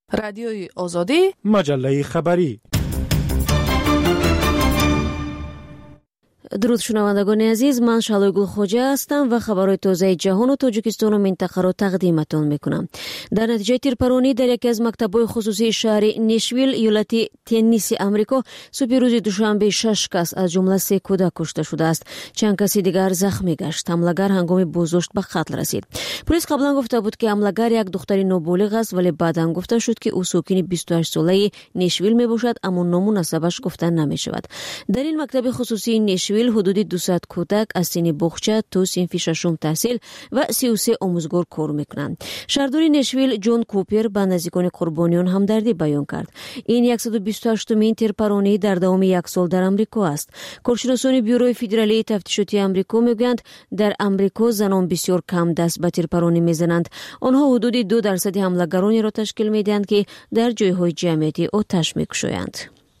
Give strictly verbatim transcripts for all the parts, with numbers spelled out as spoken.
رادیوی آزادی، مجله خبری. درود شنوندگان عزیز، من شالوی گلخوجه هستم و خبرهای تازه جهان و تاجیکستان و منطقه را تقدیمتان میکنم. در نتیجه تیرپرانی در یکی از مکتب‌های خصوصی شهر نیشویل، ایالت تنسی آمریکا، صبح روز دوشنبه شش کس از جمله سه کودک کشته شده است. چند کسی دیگر زخمی گشت. حمله‌گر هنگام بازداشت به قتل رسید. پلیس قبلا گفته بود که حمله‌گر یک دختر نابالغ است، ولی بعداً گفته شد که او ساکن بیست و هشت ساله نیشویل میباشد، اما نام و نسبش گفته نمیشود. در این مکتب خصوصی نیشویل حدود دویست کودک از سن بخچه تا صنف ششم تحصیل و سی و سه آموزگار کار میکنند. شهردار نیشویل جون کوپر به نزدیکان قربانیان همدردی بیان کرد. این صد و بیست و هشتمین تیرپرانی در دوام یک سال در آمریکا است. کارشناسان بیوروی فدرالی تفتیشاتی آمریکا میگویند در آمریکا زنان بسیار کم دست به تیرپرانی میزنند. آنها حدود دو درصد حمله‌گرانی را تشکیل میدهند که در جایهای جمعیتی آتش میکشند.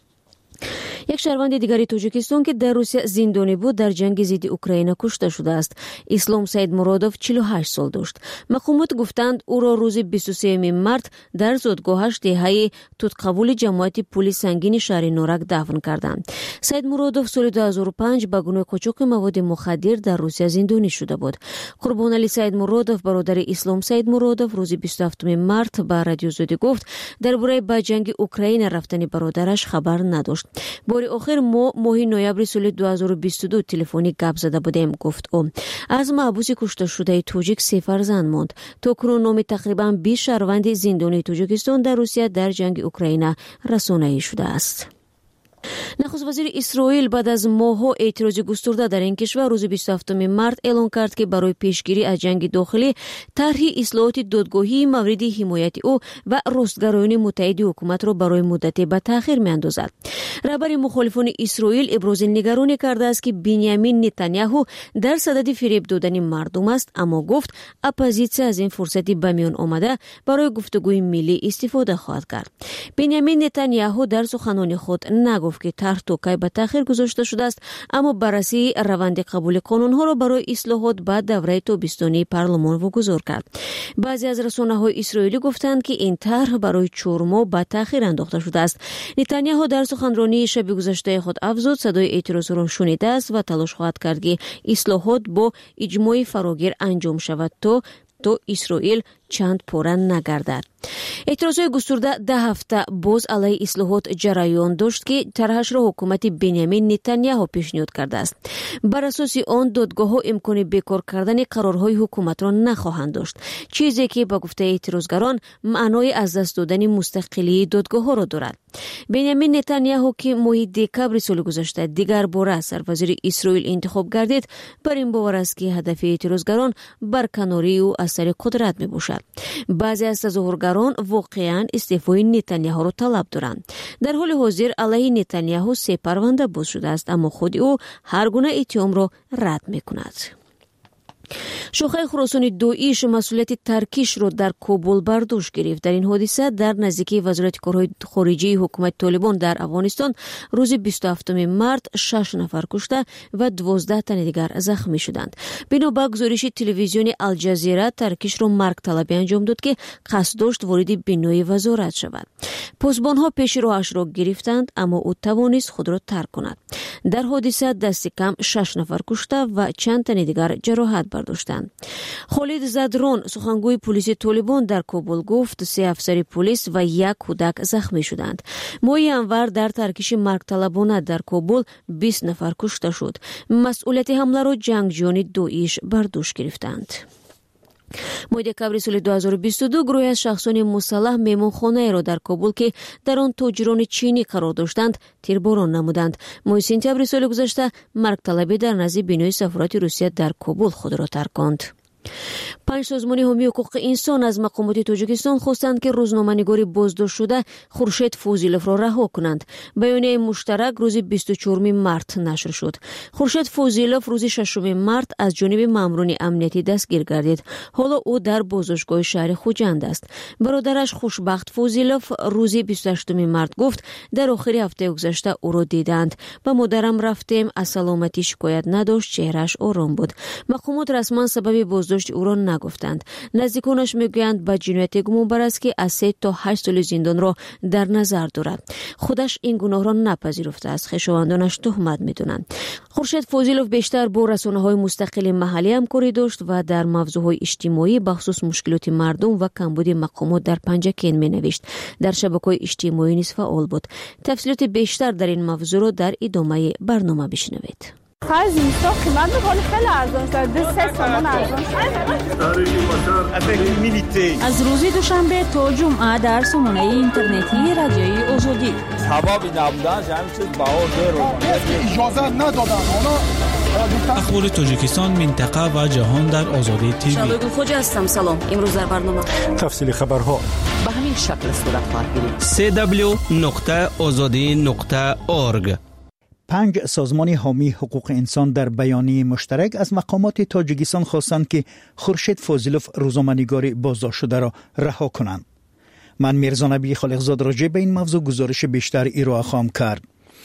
یک شهروند دیگری تاجیکستان که در روسیه زندانی بود در جنگ ضد اوکراین کشته شده است. اسلام سید مرادوف چهل و هشت سال داشت. مقامات گفتند او را روز بیست و سوم مارس در زادگاهش دهه تودقبول جماعت پلیس سنگین شهر نورک دفن کردند. سید مرادوف سال دو هزار و پنج به گناه قاچاق مواد مخدر در روسیه زندانی شده بود. قربان علی سید مرادوف برادر اسلام سید مرادوف روز بیست و هفتم مارس به رادیو زودی گفت درباره به جنگ اوکراین رفتن برادرش خبر نداشت. باری آخر ما ماه نوامبر سال دو هزار و بیست و دو تلفنی گپ زده بودیم، گفت او. از محبوس کشته شده تاجیک سه فرزند ماند. تا کنون نام تقریبا بیست شهروند زندانی تاجیکستان در روسیه در جنگ اوکراین رسانه‌ای شده است. نخست وزیر اسرائیل بعد از ماه‌ها اعتراض گسترده در این کشور روز بیست و هفتم مارس اعلام کرد که برای پیشگیری از جنگ داخلی طرح اصلاحات دادگاهی مورد حمایت او و راستگرایان متحد حکومت را برای مدتی به تأخیر می‌اندازد. رهبر مخالفان اسرائیل ابراز نگرانی کرده است که بنیامین نتانیاهو در صدد فریب دادن مردم است، اما گفت اپوزیسیون از این فرصتی به میان آمده برای گفتگوی ملی استفاده خواهد کرد. بنیامین نتانیاهو در سخنان خود نگفت که طرح توقیع به تأخیر گذاشته شده است، اما بررسی روند قبول قانون‌ها را برای اصلاحات بعد دوره تابستانی پارلمان واگذار کرد. بعضی از رسانه‌های اسرائیلی گفتند که این طرح برای چهار ماه به تأخیر انداخته شده است. نتانیاهو در سخنرانی شب گذشته خود افزود صدای اعتراض را شنیده است و تلاش خواهد کرد که اصلاحات با اجماع فراگیر انجام شود تا تو اسرائیل چند پاره نگردد. اعتراضهای گسترده ده هفته باز علیه اصلاحات جریان داشت که طرحش را حکومت بنیامین نتانیاهو پیشنهاد کرده است. بر اساس آن دادگاه‌ها امکان بیکار کردن قرارهای حکومت را نخواهند داشت، چیزی که با گفته اعتراضگران معنای از دست دادن مستقلی دادگاه‌ها را دارد. بنیامین نتانیاهو که ماه دکبر سال گذشته دیگر بار سروزیر اسرائیل انتخاب گردید، بر این باور است که هدف اعتراضگران برکناری او از سر قدرت میباشد. بعضی از تظاهرگران واقعا استعفای نتانیاهو را طلب دارند. در حال حاضر علیه نتانیاهو سه پرونده باز شده است، اما خود او هر گونه اتهام را رد میکند. شاخه خراسان داعش مسئولیت ترکیش را در کابل برداشت گرفت. در این حادثه در نزدیکی وزارت کارهای خارجه حکومت طالبان در افغانستان روز بیست و هفتم مارس شش نفر کشته و دوازده تن دیگر زخمی شدند. بنا به گزارش تلویزیون الجزیره، ترکیش را مرگ طلبی انجام داد که قصد داشت وارد بنای وزارت شود. پاسبانها پیش راهش را گرفتند، اما او توانست خود را ترک کند. در حادثه دست کم شش نفر کشته و چند تن دیگر جراحت برداشتند. خالد زدران، سخنگوی پلیس طالبان در کابل، گفت سه افسر پلیس و یک کودک زخمی شدند. ماه انور در ترکیش مرگ طلبانه در کابل بیست نفر کشته شد. مسئولیت حمله را جنگجویان داعش برداشت گرفتند. ماه دکبر سال دو هزار و بیست و دو گروهی از شخصان مسلح مهمانخانه را در کابل که در آن تاجران چینی قرار داشتند تیرباران نمودند. ماه سپتامبر سال گذشته مرگ طلبی در نزد بنای سفارت روسیه در کابل خود را ترک کرد. پنج سازمان حامی حقوق انسان از مقامات تاجیکستان خواستند که روزنامه‌نگار بازداشت شده خورشید فوزیلوف را رها کنند. بیانیه مشترک روز بیست و چهارم مارس نشر شد. خورشید فوزیلوف روز ششم مارس از جانب ماموران امنیتی دستگیر گردید. حالا او در بازداشتگاه شهر خوجند است. برادرش خوشبخت فوزیلوف روز بیست و هشتم مارس گفت در آخر هفته گذشته او را دیدند. با مادرم رفتیم، از سلامتی شکایت نداشت، چهرهش آرام بود. مقامات رسما سبب بازداشت بازداشت او را نگفتند. نزدیکانش میگویند به جنایت گمان بر است که از سه تا هشت سال زندان را در نظر دارد. خودش این گناه را نپذیرفته است. خویشاوندانش تهمت میدونند. خورشید فاضلوف بیشتر با رسانه‌های مستقل محلی همکاری داشت و در موضوعهای اجتماعی بخصوص مشکلات مردم و کمبود مقامات در پنجکین مینوشت. در شبکه‌های اجتماعی نیز فعال بود. تفصیلات بیشتر در این موضوع را در ادامه برنامه بشنوید. خرج اینستا قیمت میکنه خیلی ارزان شد. دو سه تومان ارزان شد. از روز دوشنبه تا جمعه در سامانه اینترنتی رادیوی آزادی. سبب نبودن همین چیز باور رو اجازه ندادن. اخبار تاجیکستان، منطقه و جهان در آزادی تیوی. شالوی خوجا هستم. سلام. امروز در برنامه تفصیل خبرها به همین شکل صورت خواهد گرفت. دبلیو دبلیو دبلیو نقطه آزادی نقطه اورگ. پنج سازمان حامی حقوق انسان در بیانیه مشترک از مقامات تاجیکستان خواستند که خورشید فاضلوف روزنامه‌نگار بازداشت شده را رها کنند. من میرزا نبی خالقزاد راجع به این موضوع گزارش بیشتر ارائه خواهم کرد.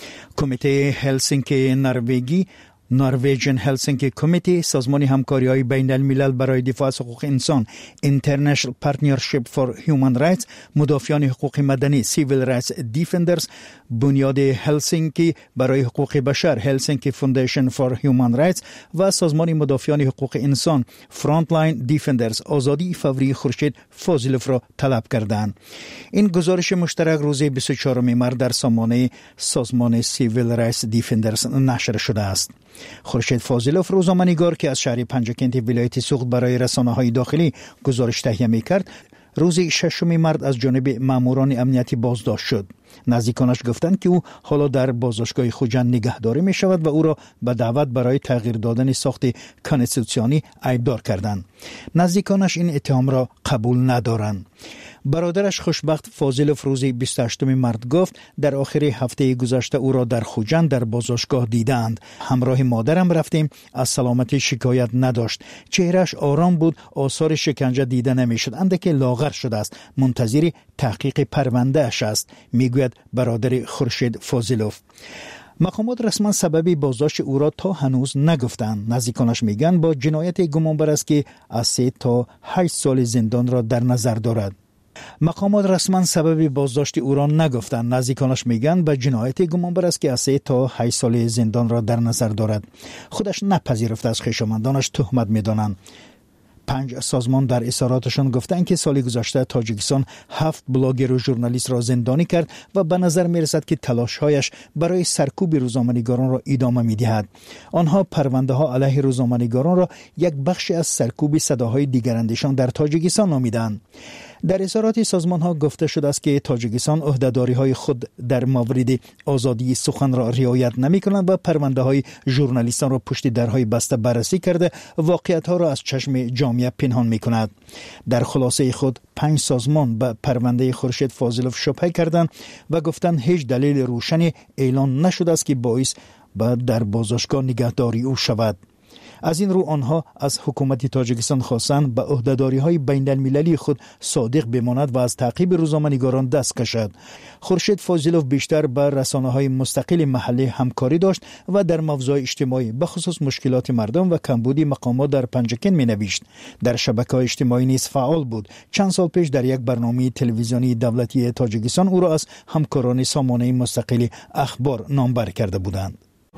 کمیته هلسینکی نروژی نروژن هلسینکی کمیته، سازمان همکاری‌های بین الملل برای دفاع از حقوق انسان International Partnership for Human Rights، مدافعان حقوق مدنی Civil Rights Defenders، بنیاد هلسینکی برای حقوق بشر هلسینکی Foundation for Human Rights و سازمان مدافعان حقوق انسان Frontline Defenders آزادی فوری خورشید فاضلوف را طلب کردند. این گزارش مشترک روز بیست و چهارم مارس در سامانه سازمان Civil Rights Defenders نشر شده است. خورشید فاضلوف روزنامه‌نگار که از شهر پنجکین ولایت سوخت برای رسانه‌های داخلی گزارش تهیه می‌کرد، روز ششم مارس از جانب ماموران امنیتی بازداشت شد. نزدیکانش گفتند که او حالا در بازداشتگاه خوجا نگهداری می شود و او را به دعوت برای تغییر دادن ساخت کانستیتوسیونی ایبدار کردند. نزدیکانش این اتهام را قبول ندارند. برادرش خوشبخت فاضلوف روز بیست و هشتم مارس گفت در آخر هفته گذشته او را در خوجند در بازداشتگاه دیدند. همراه مادرم رفتیم، از سلامتی شکایت نداشت. چهرهش آرام بود، آثار شکنجه دیده نمیشد. اندکی لاغر شده است. منتظر تحقیق پرونده اش است، میگوید برادر خورشید فاضلوف. مقامات رسما سبب بازداشت او را تا هنوز نگفتند. نزدیکانش میگن با جنایت گمان بر است که از سه تا هشت سال زندان را در نظر دارد. مقامات رسما سبب بازداشت او را نگفتند. نزدیکانش میگن به جنایت گمان بر است که از سه تا هشت سال زندان را در نظر دارد. خودش نپذیرفته از خویشاوندانش تهمت میدانند. پنج سازمان در اظهاراتشان گفتند که سال گذشته تاجیکستان هفت بلاگر و ژورنالیست را زندانی کرد و به نظر میرسد که تلاش‌هایش برای سرکوب روزنامه‌نگاران را ادامه می‌دهد. آنها پرونده‌ها علیه روزنامه‌نگاران را یک بخش از سرکوب صداهای دیگراندیشان در تاجیکستان نامیدند. در اظهارات سازمان‌ها گفته شده است که تاجیکستان عهده‌داری‌های خود در مورد آزادی سخن را رعایت نمی‌کند و پرونده‌های ژورنالیستان را پشت درهای بسته بررسی کرده، واقعیت‌ها را از چشم جامعه پنهان می‌کند. در خلاصه خود پنج سازمان به پرونده خورشید فاضلوف شبهه کردند و گفتند هیچ دلیل روشنی اعلان نشده است که باعث به در بازداشتگاه نگهداری او شود. از این رو آنها از حکومت تاجیکستان خواستند به عهده‌داری‌های بین المللی خود صادق بماند و از تعقیب روزنامه‌نگاران دست کشد. خورشید فاضلوف بیشتر با رسانه‌های مستقل محلی همکاری داشت و در موضوع اجتماعی به خصوص مشکلات مردم و کمبود مقامات در پنجکین می‌نوشت. در شبکه‌های اجتماعی نیز فعال بود. چند سال پیش در یک برنامه تلویزیونی دولتی تاجیکستان او را از همکاران سامانه مستقل اخبار نامبر کرده بودند.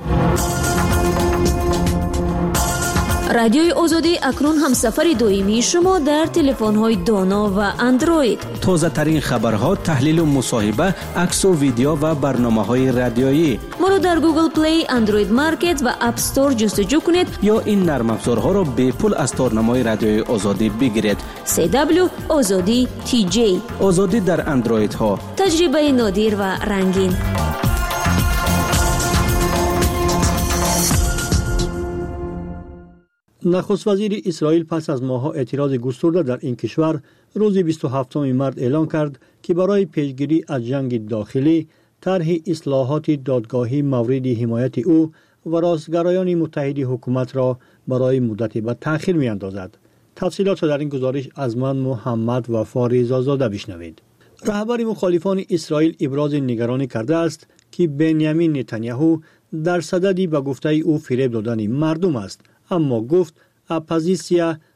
رادیوی آزادی اکنون هم سفر دویمی شما در تلفن‌های دانا و اندروید. تازه ترین خبرها، تحلیل و مصاحبه، عکس و ویدیو و برنامه‌های رادیویی. ما رو در گوگل پلی، اندروید مارکت و اپ استور جستجو کنید یا این نرم افزارها را به پول از تارنمای رادیوی آزادی بگیرید. سی دبلیو آزادی تی جی. آزادی در اندروید ها. تجربه نادر و رنگین. نخست وزیر اسرائیل پس از ماه‌ها اعتراض گسترده در این کشور روز بیست و هفتم مارس اعلان کرد که برای پیشگیری از جنگ داخلی طرح اصلاحات دادگاهی مورد حمایت او و راستگرایان متحد حکومت را برای مدتی به تأخیر می‌اندازد. تفصیلات را در این گزارش از من محمد وفا رضازاده بشنوید. رهبر مخالفان اسرائیل ابراز نگرانی کرده است که بنیامین نتانیاهو در صدد به گفته او فریب دادن مردم است، اما گفت اپوزیسیا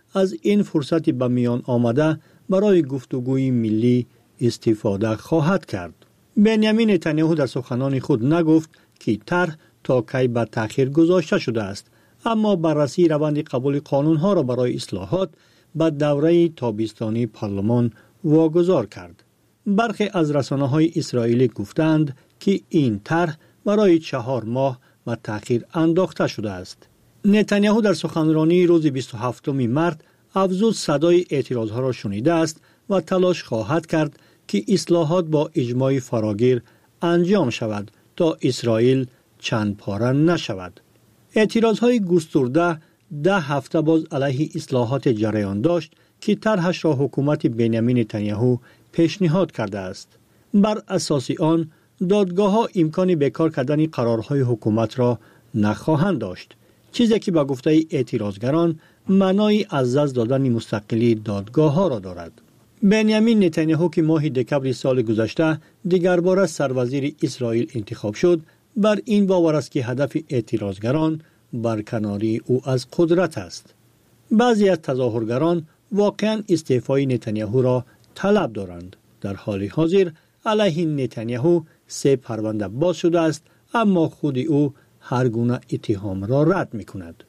از این فرصت به میان آمده برای گفتگوی ملی استفاده خواهد کرد. بنیامین نتانیاهو در سخنان خود نگفت که طرح تا کی به تأخیر گذاشته شده است، اما بررسی روند قبول قانون‌ها را برای اصلاحات به دوره تابستانی پارلمان واگذار کرد. برخی از رسانه‌های اسرائیلی گفتند که این طرح برای چهار ماه به تأخیر انداخته شده است. نتانیاهو در سخنرانی روز بیست و هفتم مارس افزود صدای اعتراضها را شنیده است و تلاش خواهد کرد که اصلاحات با اجماع فراگیر انجام شود تا اسرائیل چند پاره نشود. اعتراضهای گسترده ده هفته باز علیه اصلاحات جریان داشت که طرحش را حکومت بنیامین نتانیاهو پیشنهاد کرده است. بر اساس آن دادگاه‌ها امکان بیکار کردن قرارهای حکومت را نخواهند داشت، چیزی که به گفته اعتراضگران معنای از دست دادن مستقلی دادگاه‌ها را دارد. بنیامین نتانیاهو که ماه دکمبر سال گذشته دیگر بار سروزیر اسرائیل انتخاب شد، بر این باور است که هدف اعتراضگران برکناری او از قدرت است. بعضی از تظاهرگران واقعا استعفای نتانیاهو را طلب دارند. در حال حاضر علیه نتانیاهو سه پرونده باز شده است، اما خود او هر گونه اتهام را رد می کند.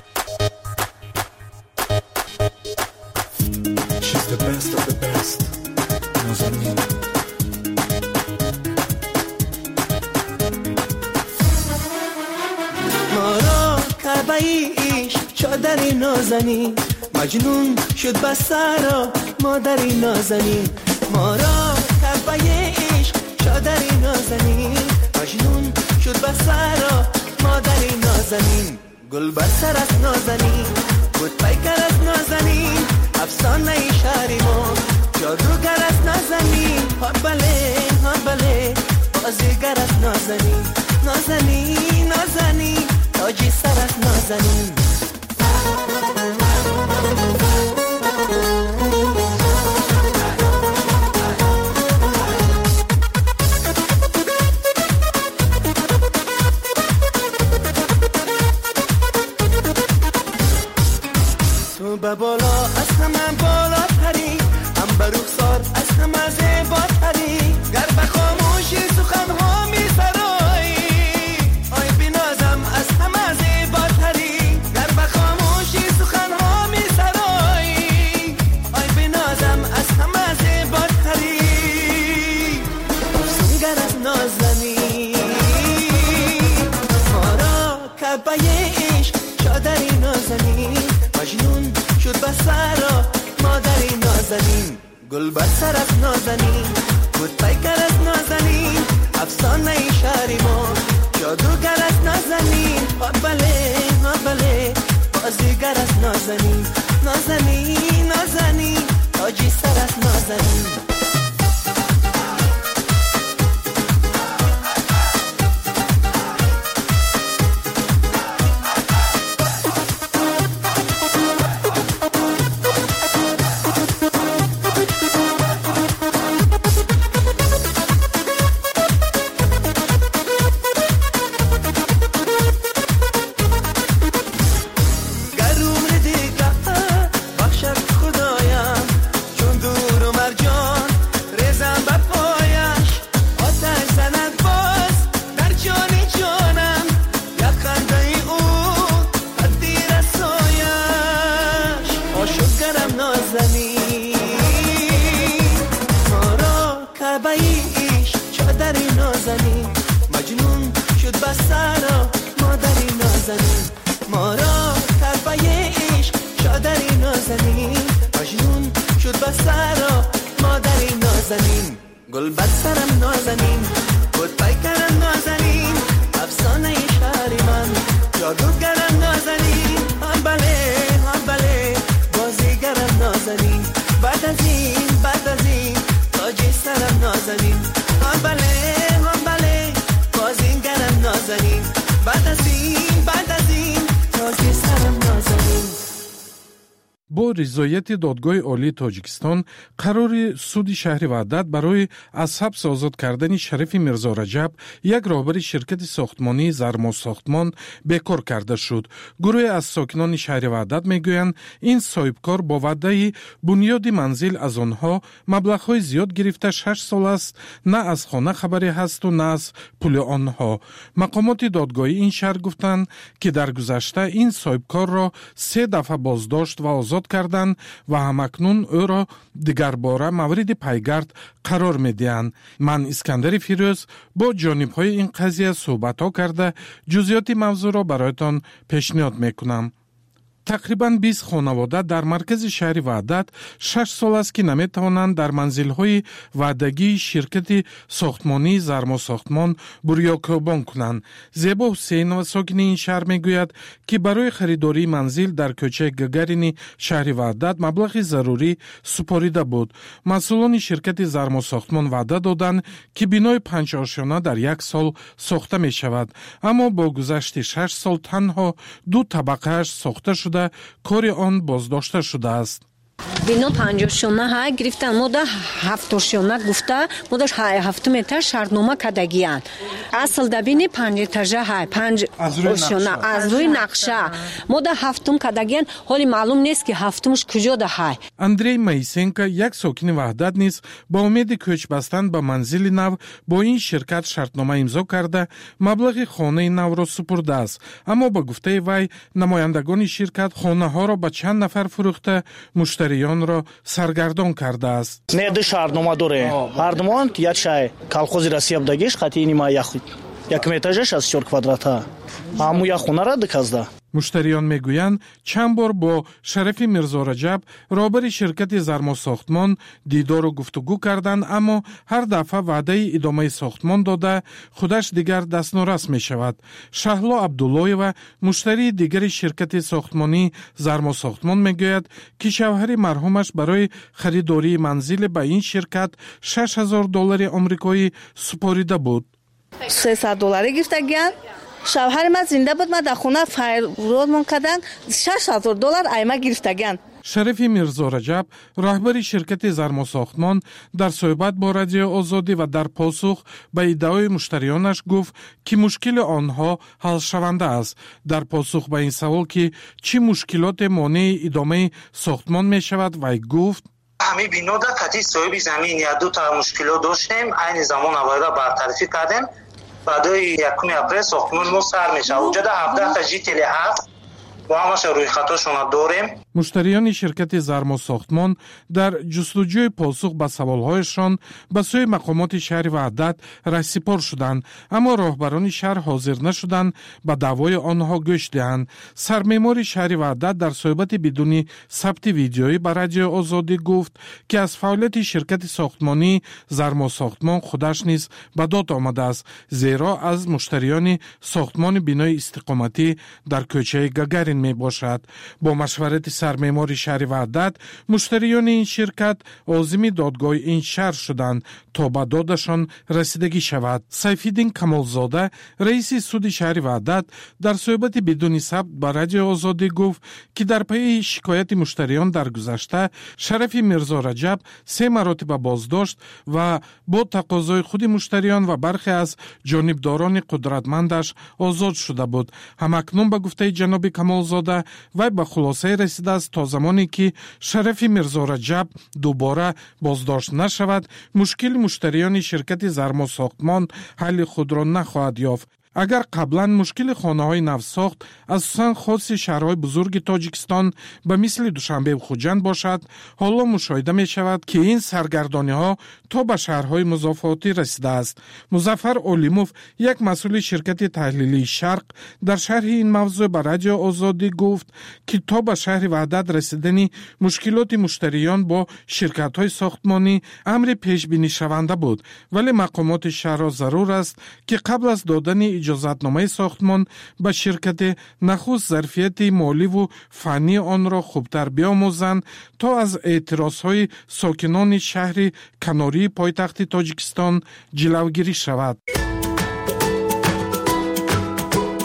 ما را کعبه ایش چادری نازنی، مجنون شد بسرا مادری نازنی. ما را کعبه ایش چادری نازنی، مجنون شد بسرا مادری نازنی. گل بر سر از نازنی، بود پیکر از نازنی، افسانه ای شهری ما جادوگر از نازنی. ها بله ها بله بازیگر از نازنی، نازنی نازنی تاجی سر از نازنی. تو به بالا از همه بالا تری، هم به رخسار از همه زیبا تری. گر به خاموشی سخنها می سرایی، آی بنازم از همه زیبا تری. گر به خاموشی سخنها می سرایی، آی بنازم از همه زیبا تری. افسونگر از نازنی، ما را کعبه عشق چادری نازنی، مجنون شد بسرا مادری نازنین. گل بر سر از نازنین، بود پیکر از نازنین، افسانه ای شهری ما جادوگر از نازنین. ها بله ها بله بازیگر از نازنین، نازنین نازنین تاجی سر از نازنین. бо ризояти додгоҳи олии тоҷикистон қарори суди шаҳри Ваҳдат барои аз ҳабс озод кардани Шарифи Мирзо Раҷаб, як роҳбари ширкати сохтмонии Зармосохтмон, бекор карда шуд. гурӯҳе аз сокинони шаҳри Ваҳдат мегӯянд, ин соҳибкор бо ваъдаи бунёди манзил аз онҳо маблағҳои зиёд гирифта шаш сол аст, на аз хона хабаре ҳасту на аз пули онҳо. мақомоти додгоҳӣ ин шаҳр гуфтанд, ки дар гузашта ин соҳибкорро се дафъа боздошт ва озод карданд ва ҳамакнун ӯро дигарбора мавриди пайгард қарор медиҳанд. ман Искандари Фирӯз бо ҷонибҳои ин қазия суҳбатҳо карда ҷузъиёти мавзӯъро бароятон пешниҳод мекунам. тақрибан бист хонавода дар маркази шаҳри Ваҳдат шаш сол аст, ки наметавонанд дар манзилҳои ваъдагии ширкати сохтмонии Зармосохтмон бурёкӯбон кунанд. Зебо Ҳусейнова, сокини ин шаҳр, мегӯяд, ки барои харидории манзил дар кӯчаи Гагарини шаҳри Ваҳдат маблағи зарурӣ супорида буд. масъулони ширкати Зармосохтмон ваъда доданд, ки бинои панҷ ошёна дар як сол сохта мешавад, аммо бо гузашти шаш сол танҳо ду табақааш сохта шуда кори он боздошта шудааст. бино панҷошона ҳай гирифтан, мода ҳафтошона гуфта, мода ҳафтум этаж шартнома кадагиян. Асл дабини панҷ этажа ҳай, панҷ ошона аз рӯи нақша. Мода ҳафтум кадагиян, ҳоли маълум нест ки ҳафтумш куҷода ҳай. Андрей Моисенко, як сокини Ваҳдат низ ба умеди кӯч бастан ба манзили нав бо ин ширкат шартнома имзо карда, маблағи хонаи навро супурдааст. Аммо ба гуфтаи вай, намояндагони ширкат хонаҳоро ба чанд нафар фурӯхта, муштариёнро саргардон кардааст. Не ду шартнома доре. Ҳардумон як шай колхози Россия будагиш хати нима як як метажа шаст чор квадрата. Аму як хонара диказда. муштариён мегӯянд, чанд бор бо Шарифи Мирзо Раҷаб, роҳбари ширкати Зармосохтмон, дидору гуфтугӯ карданд, аммо ҳар дафъа ваъдаи идомаи сохтмон дода, худаш дигар дастнорас мешавад. Шаҳло Абдуллоева, муштарии дигари ширкати сохтмонии Зармосохтмон, мегӯяд, ки шавҳари марҳумаш барои харидории манзиле ба ин ширкат шаш ҳазор доллари омрикоӣ супорида буд. сесад доллари гирифтагиян. шавҳари ман зинда буд, ман дар хона файродмон кадан шаш ҳазор доллар айма гирифтагиян. Шарифи Мирзо Раҷаб, раҳбари ширкати Зармосохтмон, дар суҳбат бо Радиои Озодӣ ва дар посух ба иддаои муштариёнаш гуфт, ки мушкили онҳо ҳалшаванда аст. Дар посух ба ин савол, ки чӣ мушкилоте монеи идомаи сохтмон мешавад, вай гуфт: ҳамин бино дар кати соҳиби замин як ду та мушкилот доштем, айни замон аввалда бартарифӣ кардем. баъдои якуми апрел сохтмони мо сар мешавад. Уҷода ҳафдаҳ та жители ҳаст, бо ҳамаша рӯйхатошона дорем. муштариёни ширкати Зармосохтмон дар ҷустуҷӯи посух ба саволҳояшон ба сӯи мақомоти шаҳри Ваҳдат раҳсипор шуданд, аммо роҳбарони шаҳр ҳозир нашуданд ба даъвои онҳо гӯш диҳанд. Сармеъмори шаҳри Ваҳдат дар суҳбати бидуни сабти видеоӣ ба Радиои Озодӣ гуфт, ки аз фаъолияти ширкати сохтмонии Зармосохтмон худаш низ ба дод омадааст, зеро аз муштариёни сохтмони бинои истиқоматӣ дар кӯчаи Гагарин мебошад. Бо машварати сармеъмори шаҳри Ваҳдат, муштариёни ин ширкат озими додгоҳи ин шаҳр шуданд, то ба додашон расидагӣ шавад. Сайфиддин Камолзода, раиси суди шаҳри Ваҳдат, дар суҳбати бидуни сабт ба Радиои Озодӣ гуфт, ки дар пайи шикояти муштариён дар гузашта, Шарафи Мирзо Раҷаб се маротиба боздошт ва бо тақозои худи муштариён ва бархе аз ҷонибдорони қудратмандаш озод шуда буд. ҳамакнун ба гуфтаи ҷаноби Камолзода, вай ба хулосае расидааст, то замоне ки Шарафи Мирзо Раҷаб дубора боздошт нашавад, мушкили муштариёни ширкати Зармосохтмон ҳалли худро нахоҳад ёфт. агар қаблан мушкили хонаҳои навсохт асосан хоси шаҳрҳои бузурги тоҷикистон ба мисли Душанбе Хуҷанд бошад, ҳоло мушоҳида мешавад, ки ин саргардониҳо то ба шаҳрҳои музофотӣ расидааст. Музаффар Олимов, як масъули ширкати таҳлилии Шарқ, дар шарҳи ин мавзӯъ ба Радиои Озодӣ гуфт, ки то ба шаҳри Ваҳдат расидани мушкилоти муштариён бо ширкатҳои сохтмонӣ амри пешбинишаванда буд, вале мақомоти шаҳрро зарур аст, ки қабл аз додани иҷозатномаи сохтмон ба ширкати нахуст зарфияти моливу фанни онро хубтар биомӯзанд, то аз эътирозҳои сокинони шаҳри канории пойтахти Тоҷикистон ҷилавгирӣ шавад.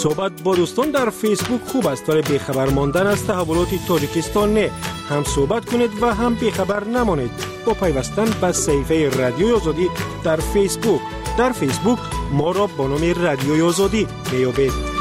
صحبت با دوستان در فیسبوک خوب است ولی بیخبر ماندن از تحولات تاجیکستان نه. هم صحبت کنید و هم بیخبر نمانید با پیوستن به صفحه رادیوی آزادی در فیسبوک. در فیسبوک ما را با نام رادیوی آزادی میابید.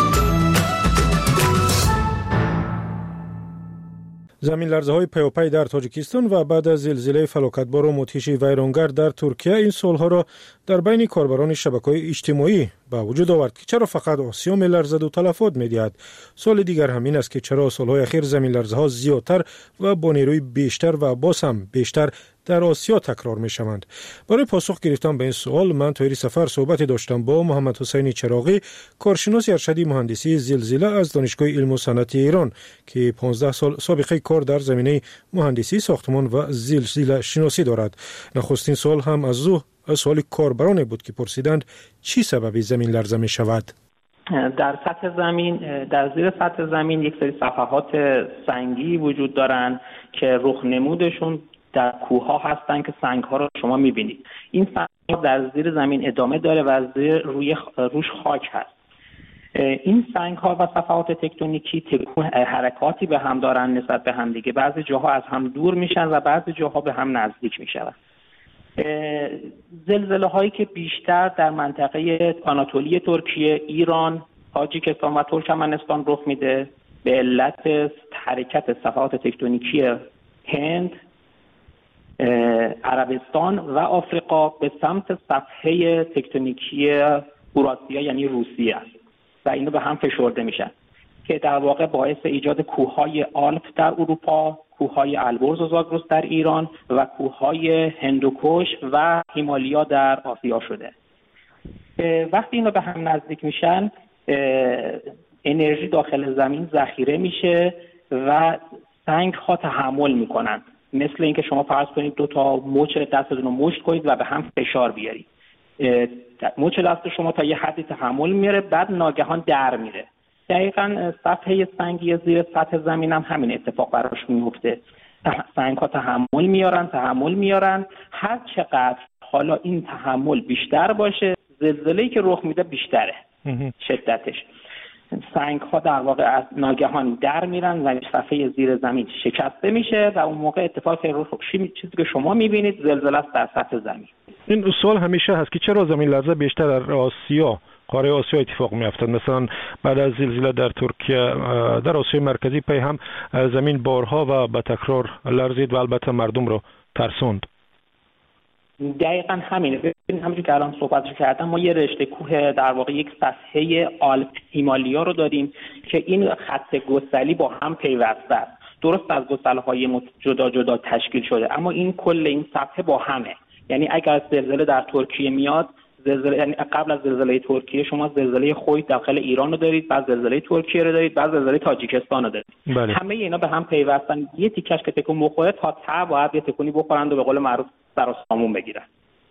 زمین لرزه های پیاپی در تاجیکستان و بعد از زلزله فلاکتبار و مدهش ویرانگر در ترکیه این سالها را در بین کاربران شبکه‌های اجتماعی با وجود آورد که چرا فقط آسیا می‌لرزد و تلفات می‌دهد. سال دیگر همین است که چرا سالهای اخیر زمین لرزه ها زیادتر و با نیروی بیشتر و باز هم بیشتر در آسیا تکرار می‌شوند. برای پاسخ گرفتن به این سوال من طوری سفر صحبتی داشتم با محمد حسین چراغی، کارشناس ارشد مهندسی زلزله از دانشگاه علم و صنعت ایران که پانزده سال سابقه کار در زمینه مهندسی ساختمان و زلزله شناسی دارد. نخستین سوال هم از او سوال کاربران بود که پرسیدند چی سبب زمین لرزه می شود؟ در سطح زمین، در زیر سطح زمین یک سری صفحات سنگی وجود دارند که رخ نمودشون در کوه ها هستن که سنگ ها رو شما میبینید. این سنگ ها در زیر زمین ادامه داره و زیر روی روش خاک هست. این سنگ ها و صفحات تکتونیکی تکون حرکاتی به هم دارن نسبت به هم دیگه. بعضی جاها از هم دور میشن و بعضی جاها به هم نزدیک میشن. زلزله هایی که بیشتر در منطقه آناتولی ترکیه، ایران، تاجیکستان و ترکمنستان رخ میده به علت حرکت صفحات تکتونیکی هند، عربستان و آفریقا به سمت صفحه تکتونیکی اوراسیا یعنی روسیه است و اینو به هم فشرده میشن که در واقع باعث ایجاد کوههای آلپ در اروپا، کوههای البرز و زاگرس در ایران و کوههای هندوکش و هیمالیا در آسیا شده. وقتی اینا به هم نزدیک میشن انرژی داخل زمین ذخیره میشه و سنگ ها تحمل میکنن. مثل اینکه شما فرض کنید دو تا مچ دستتون رو مشت کنید و به هم فشار بیارید. مچ دست شما تا یه حدی تحمل میاره، بعد ناگهان در میره. دقیقاً صفحه سنگی زیر سطح زمین هم همین اتفاق براش میفته. سنگ ها تحمل میارن تحمل میارن هر چقدر حالا این تحمل بیشتر باشه زلزله‌ای که رخ میده بیشتره شدتش. سنگ ها در واقع از ناگهان در میرن و صفحه زیر زمین شکسته میشه و اون موقع اتفاقی رخ چیزی که شما میبینید زلزله است در سطح زمین. این سوال همیشه هست که چرا زمین لرزه بیشتر در آسیا، قاره آسیا اتفاق میافتد؟ مثلا بعد از زلزله در ترکیه در آسیای مرکزی پی هم زمین بارها و به تکرار لرزید و البته مردم رو ترسوند. دقیقاً همینه. ببینید همونجوری که الان صحبتش کردم ما یه رشته کوه در واقع یک صفحه آلپ هیمالیا رو داریم که این خط گسلی با هم پیوسته است. درست از گسل‌های جدا جدا تشکیل شده اما این کل این صفحه با همه. یعنی اگر زلزله در ترکیه میاد، زلزله یعنی قبل از زلزله ترکیه شما زلزله خوی داخل ایران رو دارید، بعد زلزله ترکیه رو دارید، بعد زلزله تاجیکستان رو دارید. بله. همه اینا به هم پیوستن. یه تیکش که تکون بخوره تا ته باید یه تکونی بخورند و به قول معروف سر و سامون بگیرن.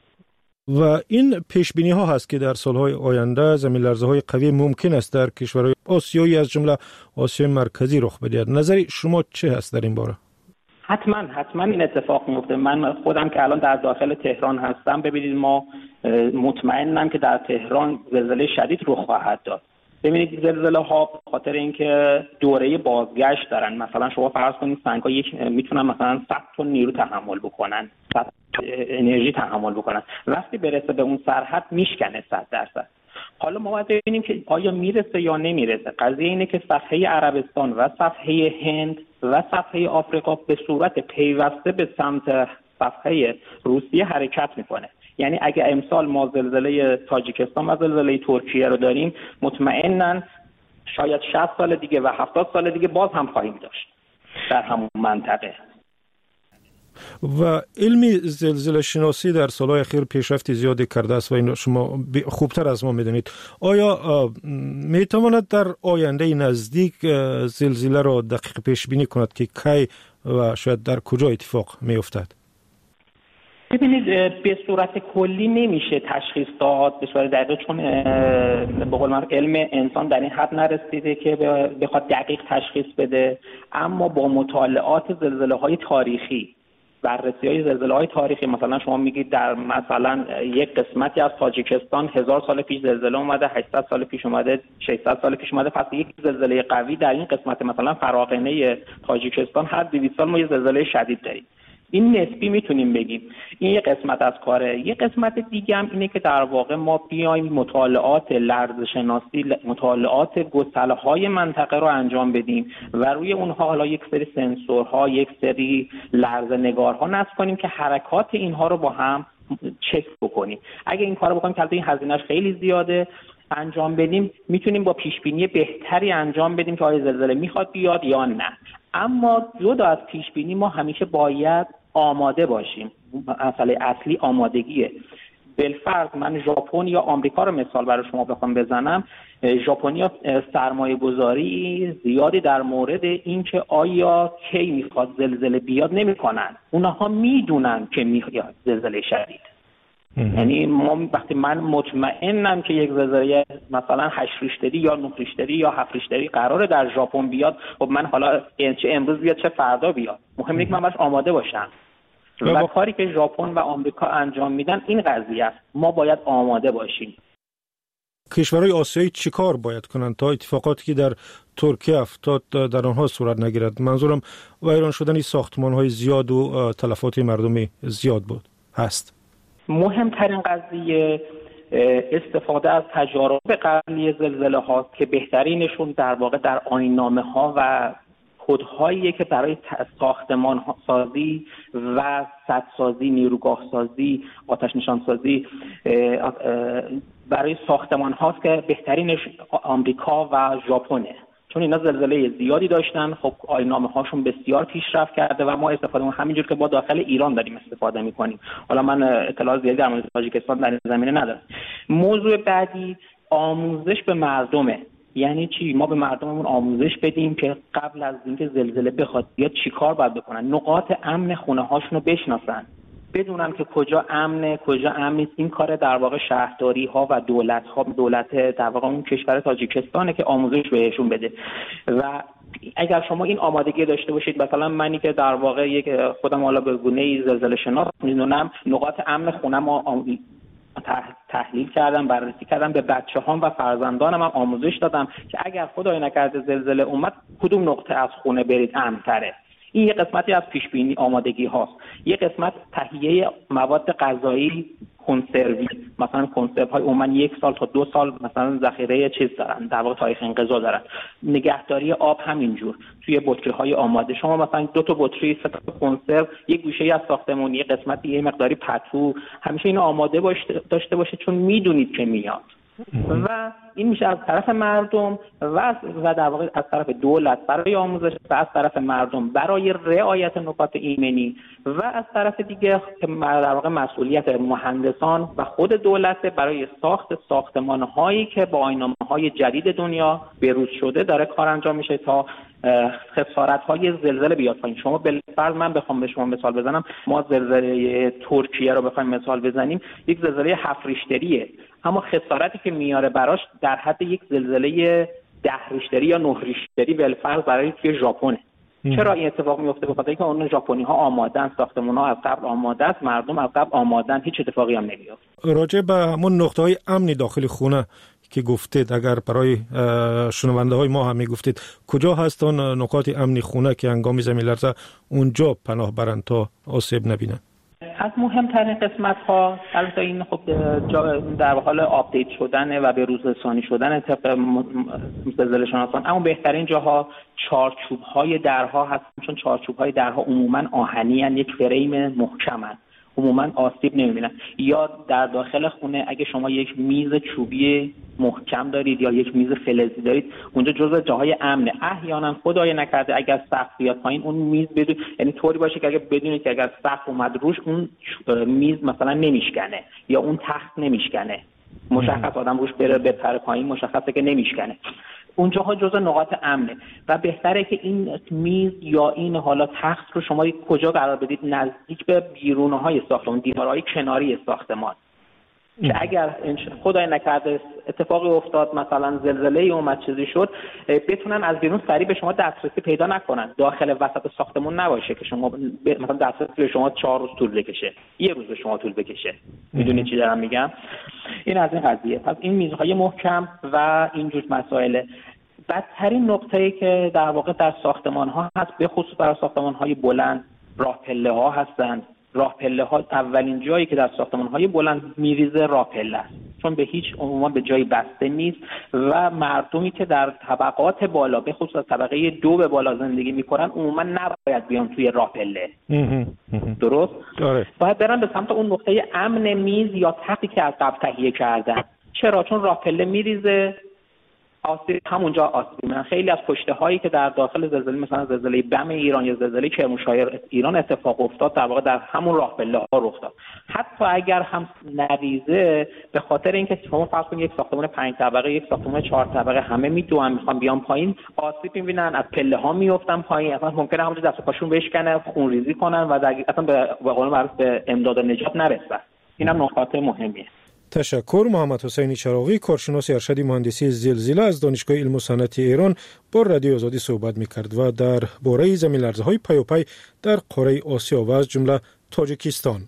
و این پیش بینی ها هست که در سالهای آینده زمین لرزه های قوی ممکن است در کشورهای آسیایی از جمله آسیای مرکزی رخ بدهد. نظری شما چه هست در این باره؟ حتما حتما این اتفاق میفته. من خودم که الان در داخل تهران هستم ببینید ما مطمئنم که در تهران زلزله شدید رخ خواهد داد. ببینید زلزله ها به خاطر اینکه دوره بازگشت دارن، مثلا شما فرض کنید سنگ ها یک میتونن مثلا صد تن نیرو تحمل بکنن، صد انرژی تحمل بکنن، وقتی برسه به اون سرحد میشکنه صد درصد. حالا ما باید ببینیم که آیا میرسه یا نمیرسه. قضیه اینه که صفحه عربستان و صفحه هند و صفحه آفریقا به صورت پیوسته به سمت صفحه روسیه حرکت میکنه. یعنی اگه امسال ما زلزله تاجیکستان و زلزله ترکیه رو داریم مطمئناً شاید شصت سال دیگه و هفتاد سال دیگه باز هم خواهیم داشت در همون منطقه. و علم زلزله شناسی در سالهای اخیر پیشرفت زیادی کرده است و این شما خوبتر از ما میدونید. آیا میتواند در آینده نزدیک زلزله را دقیق پیش بینی کند که کی و شاید در کجا اتفاق میافتد؟ ببینید به صورت کلی نمیشه تشخیص داد به صورت دقیق، چون به قول من علم انسان در این حد نرسیده که بخواد دقیق تشخیص بده. اما با مطالعات زلزله های تاریخی بررسی‌های زلزله‌های تاریخی، مثلا شما میگید در مثلا یک قسمتی از تاجیکستان هزار سال پیش زلزله اومده، هشتصد سال پیش اومده، ششصد سال پیش اومده، پس یک زلزله قوی در این قسمت مثلا فراغنه تاجیکستان هر دویست سال ما یه زلزله شدید داریم. این نسبی میتونیم بگیم. این یه قسمت از کاره. یه قسمت دیگه هم اینه که در واقع ما بیایم مطالعات لرزشناسی، مطالعات گسله‌های منطقه رو انجام بدیم و روی اونها حالا یک سری سنسورها، یک سری لرزه‌نگارها نصب کنیم که حرکات اینها رو با هم چک بکنیم. اگه این کارو بکنیم که البته این هزینه‌اش خیلی زیاده انجام بدیم، میتونیم با پیشبینی بهتری انجام بدیم که آیا زلزله میخواد بیاد یا نه. اما جدا از پیشبینی ما همیشه باید آماده باشیم. مسئله اصلی آمادگیه. بالفرض من ژاپن یا آمریکا رو مثال برای شما بخوام بزنم، ژاپنیا سرمایه گذاری زیادی در مورد اینکه آیا کی میخواد زلزله بیاد نمیکنن. اونها میدونن که میاد زلزله شدید. یعنی ما وقتی من مطمئنم که یک زلزله مثلا هشت ریشتری یا نه ریشتری یا هفت ریشتری قراره در ژاپن بیاد، خب من حالا چه امروز بیاد چه فردا بیاد، مهم اینه که من باید آماده باشم. و کاری که ژاپن و آمریکا انجام میدن این قضیه است، ما باید آماده باشیم. کشورهای آسیایی چیکار باید کنند تا اتفاقاتی که در ترکیه افتاد در آنها صورت نگیرد؟ منظورم ویران شدن ساختمان‌های زیاد و تلفات مردمی زیاد بود هست. مهمترین قضیه استفاده از تجارب قبلی زلزله هاست که بهترینشون در واقع در آیین‌نامه ها و کدهایی که برای ساختمان سازی و سدسازی، نیروگاه سازی، آتش نشان سازی برای ساختمان هاست که بهترینش آمریکا و ژاپنه، چون اینا زلزله زیادی داشتن. خب آیین‌نامه هاشون بسیار پیشرفت کرده و ما استفاده اون همینجور که با داخل ایران داریم استفاده میکنیم. حالا من اطلاع زیادی در مورد تاجیکستان در این زمینه ندارم. موضوع بعدی آموزش به مردمه. یعنی چی؟ ما به مردممون آموزش بدیم که قبل از اینکه زلزله بخواد بیاد چیکار باید بکنن، نقاط امن خونه هاشون رو بشناسن، بدونن که کجا امنه کجا امن نیست. این کار در واقع شهرداری ها و دولت ها، دولت در واقع اون کشور تاجیکستانه که آموزش بهشون بده. و اگر شما این آمادگی داشته باشید، مثلا منی که در واقع یک خودم حالا به گونه‌ای زلزله شناس میدونم، نقاط امن خونم رو تحلیل کردم، بررسی کردم، به بچه‌هام و فرزندانم هم آموزش دادم که اگر خدای نکرده زلزله اومد کدوم نقطه از خونه برید امن‌تره. این یه قسمتی از پیشبینی آمادگی هاست. یه قسمت تهیه مواد غذایی کنسروی، مثلا کنسرو های عموما یک سال تا دو سال مثلا ذخیره چیز دارن، در واقع تاریخ انقضا دارن. نگهداری آب همینجور توی بطری های آماده. شما مثلا دو تا بطری، سه تا کنسرو، یک گوشه از ساختمون، یه قسمتی یه مقداری پتو، همیشه اینو آماده باشه داشته باشه، چون میدونید که میاد. و این میشه از طرف مردم و و در واقع از طرف دولت برای آموزش و از طرف مردم برای رعایت نکات ایمنی و از طرف دیگه که در واقع مسئولیت مهندسان و خود دولت برای ساخت ساختمان‌هایی که با آیین‌نامه‌های جدید دنیا بروز شده داره کار انجام میشه تا خسارت‌های زلزله بیاد پایین. شما بالفرض من بخوام به شما مثال بزنم، ما زلزله ترکیه رو بخوایم مثال بزنیم، یک زلزله هفت ریشتریه، اما خسارتی که میاره براش در حد یک زلزله ده ریشتری یا نه ریشتری بالفرض برای توی ژاپن. چرا این اتفاق میفته؟ به خاطر اینکه اون ژاپنی‌ها آمادن، ساختمان‌ها از قبل آماده است، مردم از قبل آمادن، هیچ اتفاقی هم نمیفته. راجع به همون نقطه‌های امنی داخل خونه که گفتید، اگر برای شنونده های ما هم میگفتید کجا هستن نقاط امنی خونه که هنگام زمین لرزه اونجا پناه برند تا آسیب نبینن؟ از مهمترین قسمت ها البته این خب در حال آپدیت شدن و به روز رسانی شدن طبق زلزله شناسان، اما بهترین جاها چارچوب های درها هست، چون چارچوب های درها عموما آهنی ان، یک فریم محکمن، عموما آسیب نمیبینن. یا در داخل خونه اگه شما یک میز چوبی محکم دارید یا یک میز فلزی دارید، اونجا جزو جاهای امنه. احیانا خدای نکرده اگر سقف بیاد پایین، اون میز بدون، یعنی طوری باشه که اگه بدونید که اگر سقف اومد روش اون میز مثلا نمیشکنه یا اون تخت نمیشکنه، مشخص آدم روش بره بپره پایین مشخصه که نمیشکنه. اونجاها جزء نقاط امنه و بهتره که این میز یا این حالا تخت رو شما کجا قرار بدید؟ نزدیک به بیرونه‌های ساختمان، دیوارهای کناری ساختمان. که اگر خدای نکرده اتفاقی افتاد، مثلا زلزله اومد چیزی شد، بتونن از بیرون سریع به شما دسترسی پیدا نکنن، داخل وسط ساختمون نباشه که شما مثلا دسترسی به شما چهار روز طول بکشه، یه روز به شما طول بکشه. میدونید چی دارم میگم؟ این از این قضیه. پس این میزهای محکم و اینجور مسائل. بدترین نقطه‌ای که در واقع در ساختمان‌ها هست، به خصوص در ساختمان‌های بلند، راه پله‌ها هستند. راه پله‌ها اولین جایی که در ساختمان‌های بلند میریزه راه پله است، چون به هیچ عموما به جایی بسته نیست و مردمی که در طبقات بالا، به خصوص طبقه دو به بالا زندگی می‌کنن، عموما نباید بیان توی راه پله. درست؟ داره. باید برن به سمت اون نقطه امن میز یا تختی که از قبل تهیه کردن. چرا؟ چون راه پله میریزه، آسیب همونجا آسیب می‌بینن. خیلی از پشته هایی که در داخل زلزله، مثلا زلزله بم ایران یا زلزله کرمانشاه ایران اتفاق افتاد، در واقع در همون راه پله ها رخ داد. حتی اگر هم نریزه، به خاطر اینکه شما فرض کنید یک ساختمان پنج طبقه، یک ساختمان چهار طبقه، همه میدوئن میخوان بیان پایین، آسیب می‌بینن، از پله ها میافتن پایین، اصلا ممکنه همونجا دست و پاشون بشکنه، خونریزی کنن و در اصلا به قول معروف به امداد و نجات نرسن. اینم نکات مهمیه. تشکر. محمد حسین چراغی، کارشناس ارشد مهندسی زلزله از دانشگاه علم و صنعت ایران، با رادیو آزادی صحبت می‌کرد و در باره زمین لرزه‌های پیاپی در قاره آسیا و از جمله تاجیکستان.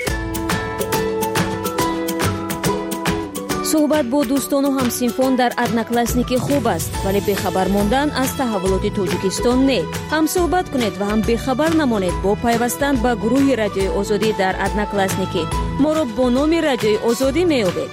صحبت با دوستان و همسینفون در ادناکلاسنیکی خوب است، ولی بخبر موندن از تحولات تاجیکستان نه. هم صحبت کنید و هم بخبر نمانید با پیوستن به گروه رادیوی آزادی در ادناکلاسنیکی. ما را با نام رادیوی آزادی می‌یابید.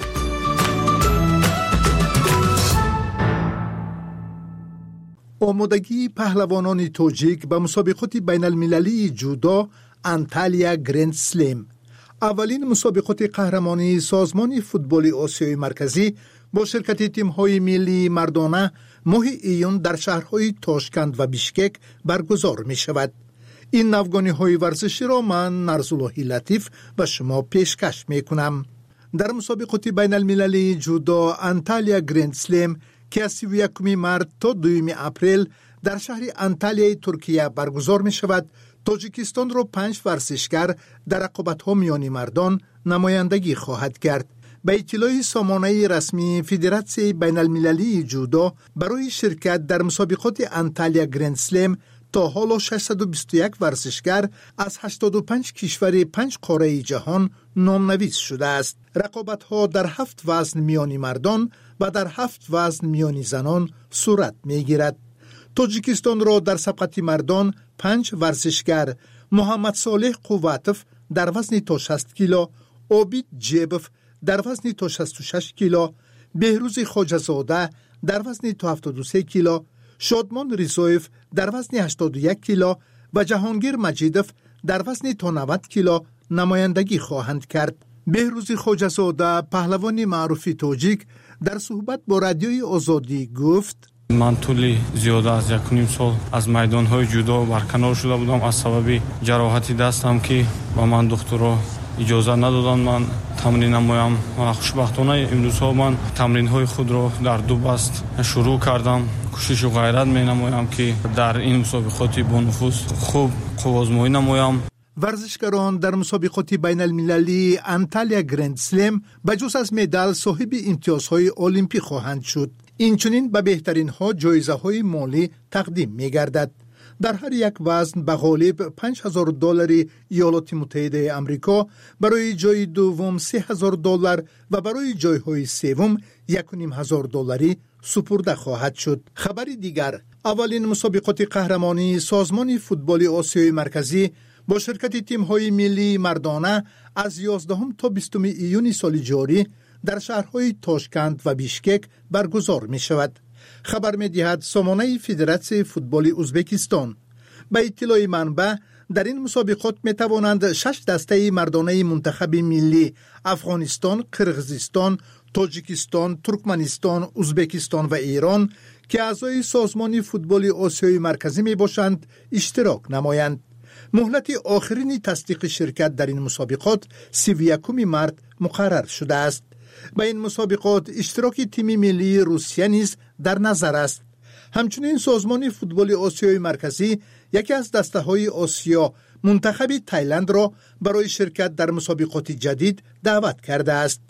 آمادگی پهلوانان تاجیک به مسابقات بین المللی جودو انتالیا گرند سلم. اولین مسابقات قهرمانی سازمان فوتبال آسیای مرکزی با شرکت تیم‌های ملی مردانه ماه ایون در شهرهای تاشکند و بیشکک برگزار می‌شود. این نوگانی‌های ورزشی را من نرزاللهی لطیف و شما پیشکش می‌کنم. در مسابقات بین المللی جودو انتالیا گرند سلم که از سی و یکم مارس تا دوم اپریل در شهر انتالیای ترکیه برگزار می‌شود، تاجیکستان را پنج ورزشکار در رقابت‌ها میان مردان نمایندگی خواهد کرد. به اطلاع سامانه رسمی فدراسیون بین المللی جودو، برای شرکت در مسابقات انتالیا گرند سلم تا حالا ششصد و بیست و یک ورزشکار از هشتاد و پنج کشور پنج قاره جهان نامنویس شده است. رقابت‌ها در هفت وزن میان مردان و در هفت وزن میان زنان صورت می‌گیرد. تاجیکستان را در سبقت مردان پنج ورزشکار، محمد صالح قواتف در وزن تا شصت کیلو، عابد جیبف در وزن تا شصت و شش کیلو، بهروز خواجه‌زاده در وزن تا هفتاد و سه کیلو، شادمان ریزویف در وزن هشتاد و یک کیلو و جهانگیر مجیدف در وزن تا نود کیلو نمایندگی خواهند کرد. بهروز خواجه‌زاده، پهلوان معروف تاجیک، در صحبت با رادیوی آزادی گفت: من طولی زیاده از یک نیم سال از میدان‌های جودو برکنار شده بودم از سبب جراحتی دستم که با من دکترها اجازه ندادن من تمرین نمایم و خوشبختانه امروزها من تمرین‌های خود را در دو بست شروع کردم. کوشش و غیرت می‌نمایم که در این مسابقات با نفوذ خوب قوازمایی نمایم. ورزشکاران در مسابقات بین المللی انتالیا گرند سلم بجز از مدال صاحب امتیازهای المپی خواهند شد. اینچنین به بهترین ها جایزه های مالی تقدیم می گردد. در هر یک وزن به غالب پنج هزار دلار ایالات متحده آمریکا، برای جای دوم سه هزار دلار و برای جای های سوم یک و نیم هزار دلاری سپرده خواهد شد. خبری دیگر، اولین مسابقات قهرمانی سازمان فوتبال آسیای مرکزی با شرکت تیم های ملی مردانه از یازدهم تا بیستم ایون سال جاری در شهرهای تاشکند و بیشکک برگزار می شود. خبر می دهد سامانه فدراسیون فوتبال ازبکستان. به اطلاع منبع، در این مسابقات می توانند شش دسته مردانه منتخب ملی افغانستان، قرقیزستان، تاجیکستان، ترکمنستان، ازبکستان و ایران که اعضای سازمان فوتبال آسیای مرکزی می باشند اشتراک نمایند. مهلت آخرین تصدیق شرکت در این مسابقات سی و یکم مارس مقرر شده است. به این مسابقات اشتراک تیم ملی روسیه نیز در نظر است. همچنین سازمان فوتبال آسیای مرکزی یکی از دسته‌های آسیا منتخب تایلند را برای شرکت در مسابقات جدید دعوت کرده است.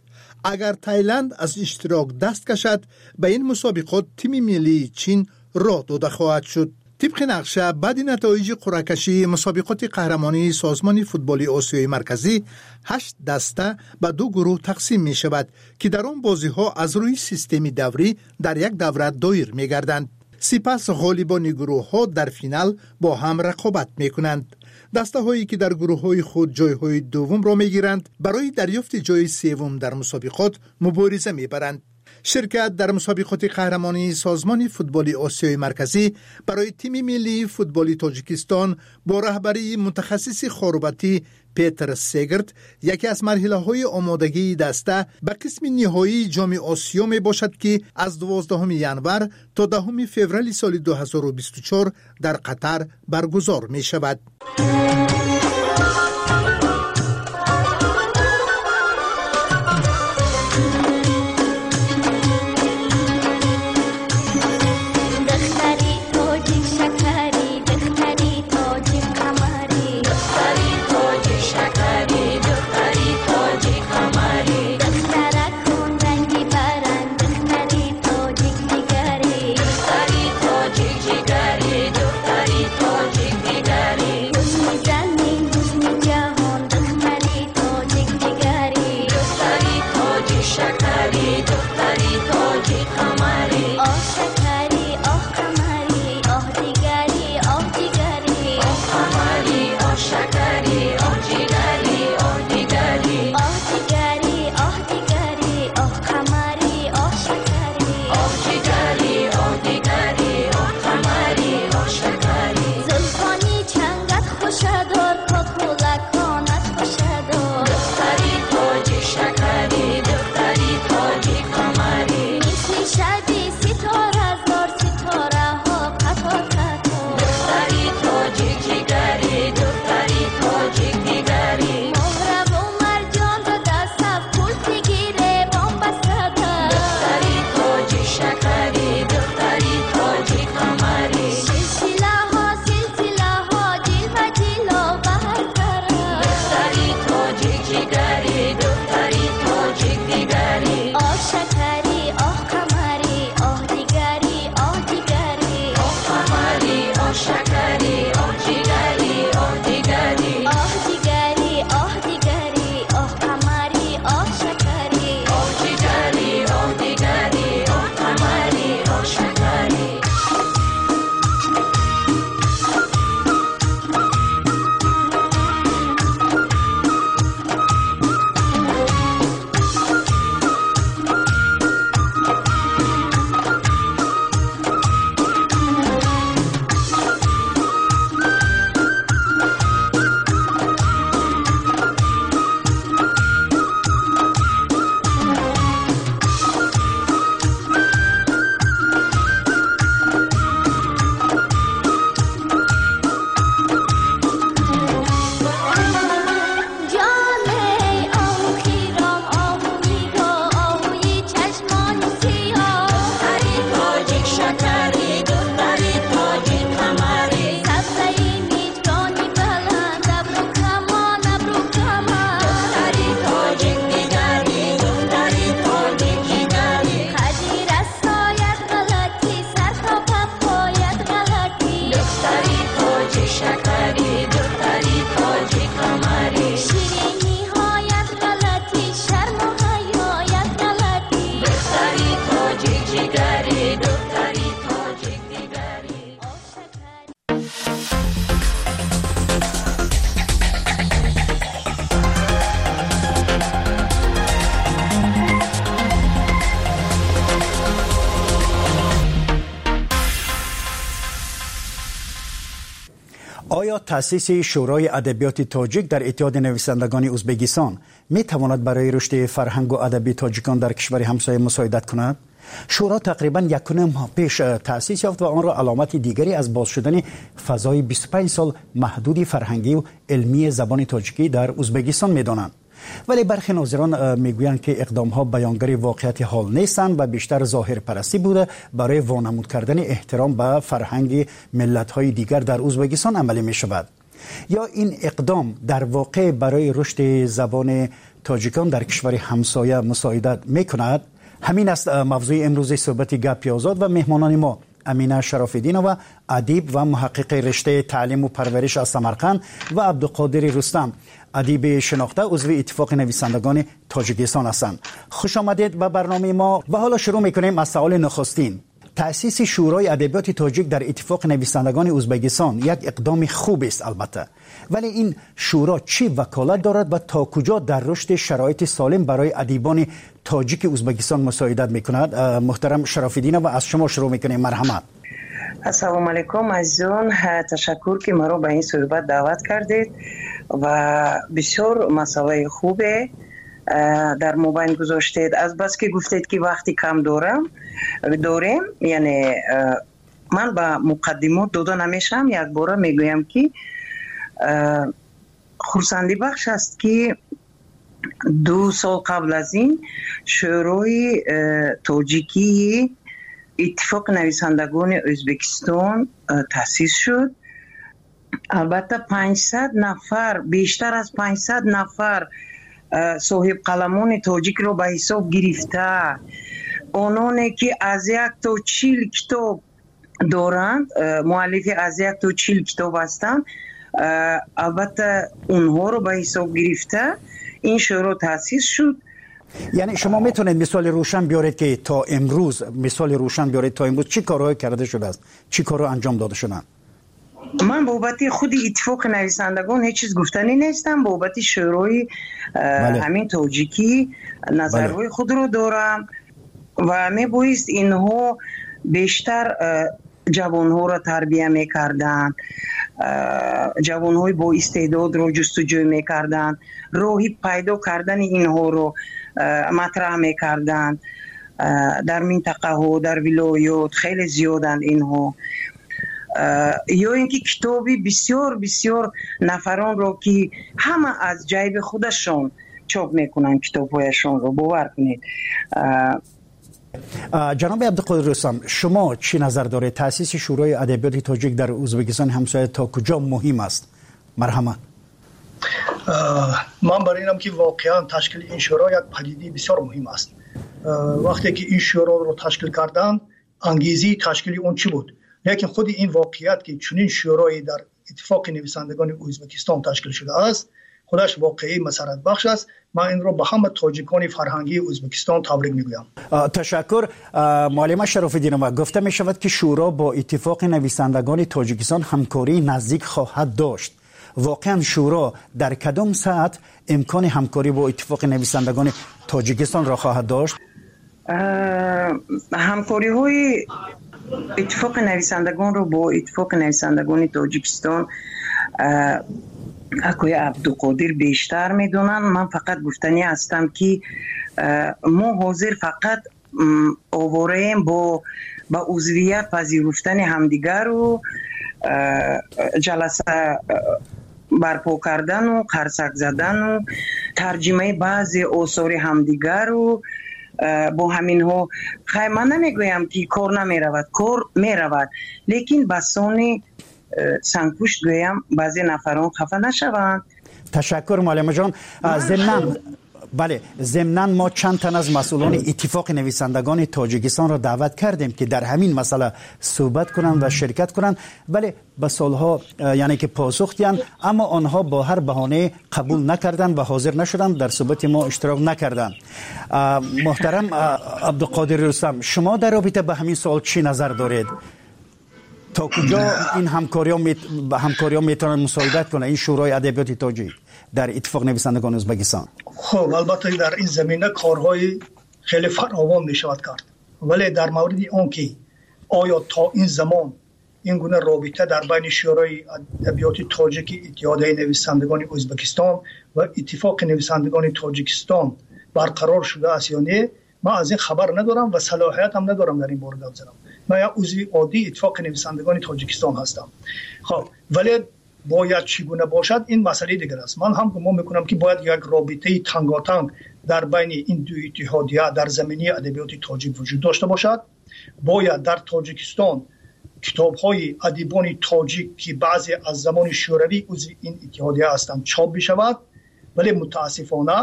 اگر تایلند از اشتراک دست کشد به این مسابقات تیم ملی چین راه داده خواهد شد. طبق نقشه بعد نتایج قرعه کشی مسابقات قهرمانی سازمان فوتبال آسیای مرکزی هشت دسته به دو گروه تقسیم می شود که در آن بازی ها از روی سیستم دوری در یک دوره دایر می گردند. سپس غالبان گروه ها در فینال با هم رقابت می کنند. دسته هایی که در گروه های خود جای های دوم را می گیرند برای دریافت جای سوم در مسابقات مبارزه می برند. شرکت در مسابقات قهرمانی سازمان فوتبال آسیای مرکزی برای تیم ملی فوتبال تاجیکستان با رهبری متخصص خاربتی پیتر سیگرت یکی از مرحله های آمادگی دسته به قسم نهایی جام آسیا می باشد که از دوازدهم ژانویه تا دهم فوریه سال دو هزار و بیست و چهار در قطر برگزار می شود. آیا تأسیس شورای ادبیات تاجیک در اتحاد نویسندگان ازبکستان می تواند برای رشد فرهنگ و ادب تاجیکان در کشور همسایه مساعدت کند؟ شورا تقریباً یک و نیم ماه پیش تأسیس یافت و آن را علامت دیگری از باز شدن فضای بیست و پنج سال محدود فرهنگی و علمی زبان تاجیکی در ازبکستان می دانند. ولی برخی ناظران میگویند که اقدام‌ها بیانگر واقعیت حال نیستند و بیشتر ظاهر پرستی بوده برای وانمود کردن احترام به فرهنگ ملت‌های دیگر در ازبکستان عملی می‌شود. یا این اقدام در واقع برای رشد زبان تاجیکان در کشور همسایه مساعدت میکند؟ همین است موضوع امروز صحبت گپ آزاد و مهمانان ما امینه شراف‌الدین و ادیب و محقق رشته تعلیم و پرورش از سمرقند و عبدالقادر رستم ادیب شناخته عضو اتفاق نویسندگان تاجیکستان هستند. خوش آمدید به برنامه ما و حالا شروع میکنیم از سوال نخستین. تأسیس شورای ادبیات تاجیک در اتفاق نویسندگان ازبکستان یک اقدام خوب است البته، ولی این شورا چی وکالت دارد و تا کجا در رشد شرایط سالم برای ادیبان تاجیک ازبکستان مساعدت میکند؟ محترم شراف‌الدین و از شما شروع میکنیم. مرحمت. السلام علیکم عزیزان، تشکر که مرا به این صحبت دعوت کردید و بسیار مسئله خوبه در مبین گذاشتید. از بس که گفتید که وقتی کم دارم داریم، یعنی من با مقدمات داده نمیشم. یک بار میگویم که خرسندی بخش است که دو سال قبل از این شورای تاجیکی اتفاق نویسندگان ازبکستان تأسیس شد. البته پانصد نفر، بیشتر از پانصد نفر صاحب قلمان تاجیک رو به حساب گرفته، آنانی که از یک تا چهل کتاب دارند، مؤلف از یک تا چهل کتاب هستند، البته اونها رو به حساب گرفته این شورا تأسیس شد. یعنی شما میتونید مثال روشن بیارید که تا امروز مثال روشن بیارید تا امروز چی کارهای کرده شده است، چی کارها انجام داده شدن؟ من بابت خود اتفاق نویسندگان هیچ چیز گفتنی نیستم. بابت شورای بله. همین تاجیکی نظرهای بله. خود رو دارم و میبایست اینها بیشتر جوانها رو تربیه میکردن، جوانهای با استعداد رو جستجو میکردن، راهی پیدا کردن اینها رو مطرح میکردن. در منطقه ها، در ولایات خیلی زیادن اینها. یا اینکه کتابی بسیار بسیار نفران رو که همه از جیب خودشون چاپ میکنن کتابهایشون رو، باور کنید. جناب عبدالقادر رستم، شما چی نظر دارید؟ تأسیس شورای ادبیات تاجیک در ازبکستان همسایه تا کجا مهم است؟ مرحمت. من برای اینم که واقعا تشکیل این شورا یک پدیده بسیار مهم است. وقتی که این شورا رو تشکیل کردن، انگیزه تشکیل اون چی بود؟ لیکن خود این واقعیت که چنین شورایی در اتفاق نویسندگان ازبکستان تشکیل شده است، خودش واقعی مسرت بخش است. من این رو به همه تاجیکان فرهنگی ازبکستان تبریک میگویم. تشکر. معلم شراف‌الدین، ما گفته می شود که شورا با اتفاق نویسندگان تاجیکستان همکاری نزدیک خواهد داشت. واقعا شورا در کدام ساعت امکان همکاری با اتفاق نویسندگان تاجیکستان را خواهد داشت؟ همکاری های اتفاق نویسندگان رو با اتفاق نویسندگان تاجیکستان اکوی عبدالقادر بیشتر میدونن. من فقط گفتنی هستم که ما حاضر فقط آواریم با با عضویت پذیرفتن همدیگر و جلسه برپا کردن و قرصک زدن و ترجمه بعضی آثار همدیگر و با همین ها. خیلی من نمیگویم که کار نمی رود، کار می رود، لیکن بسانی سنگپوشت گویم بعضی نفران خفه نشوند. تشکر معلم جان. ضمناً بله ضمناً ما چند تن از مسئولان اتفاق نویسندگان تاجیکستان را دعوت کردیم که در همین مسئله صحبت کنند و شرکت کنند، ولی به سالها یعنی که پاسخ دادند، اما آنها با هر بهانه قبول نکردند و حاضر نشدند، در صحبت ما اشتراک نکردند. محترم عبدالقادر رستم، شما در رابطه به همین سوال چی نظر دارید؟ تا کجا این همکاری‌ها می... همکاری‌ها میتونن مساعدت کنه این شورای ادبیات تاجیک در اتفاق نویسندگان ازبکستان؟ خب البته در این زمینه کارهای خیلی فراوان می شود کرد، ولی در مورد آن که آیا تا این زمان این گونه رابطه در بین شورای ادبیات تاجیک اتحادیه نویسندگان ازبکستان و اتفاق نویسندگان تاجیکستان برقرار شده است یا نه، من از این خبر ندارم و صلاحیت هم ندارم در این باره گپ بزنم. من یک عضو عادی اتفاق نویسندگان تاجیکستان هستم. خب ولی باید چگونه باشد این مسئله دیگر است. من هم گمان میکنم که باید یک رابطه تنگاتنگ در بین این دو اتحادیه در زمینه ادبیات تاجیک وجود داشته باشد. باید در تاجیکستان کتاب‌های ادیبان تاجیک که بعضی از زمان شوروی عضو این اتحادیه هستند چاپ بشود، ولی متاسفانه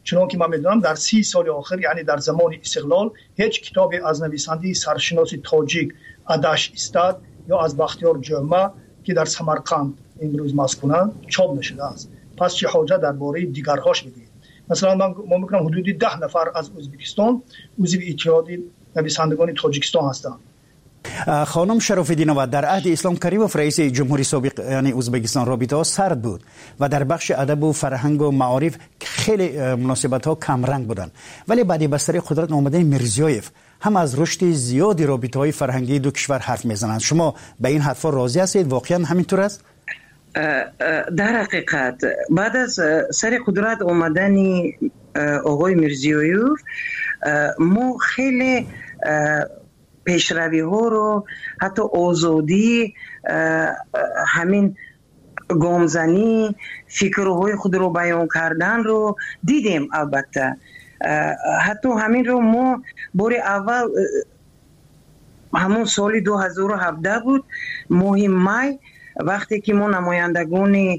چون که من میدونم در سی سال آخر یعنی در زمان استقلال هیچ کتابی از نویسنده سرشناس تاجیک ادش استاد یا از بختیار جمعه که در سمرقند امروز مسکونند چاپ نشده است. پس چه حاجت درباره دیگرهاش بگید؟ مثلا من ما میگم حدود ده نفر از ازبکستان عضو اتحاد نویسندگان تاجیکستان هستند. خانم شراف‌الدینова در عهد اسلام کریموف رئیس جمهوری سابق یعنی ازبکستان رابطه ها سرد بود و در بخش ادب و فرهنگ و معارف خیلی مناسبت ها کم رنگ بودند، ولی بعد بستر قدرت آمدن میرزیایف هم از رشد زیادی رابطه های فرهنگی دو کشور حرف میزنند. شما به این حرفا راضی هستید؟ واقعا همینطور است؟ در حقیقت بعد از سر قدرت آمدن آقای میرزیایف ما خیلی پیشروی ها رو حتی آزادی همین گامزنی فکرهای خود رو بیان کردن رو دیدیم. البته حتی همین رو ما بار اول همون سال دو هزار و هفده بود ماه می وقتی که ما نمایندگان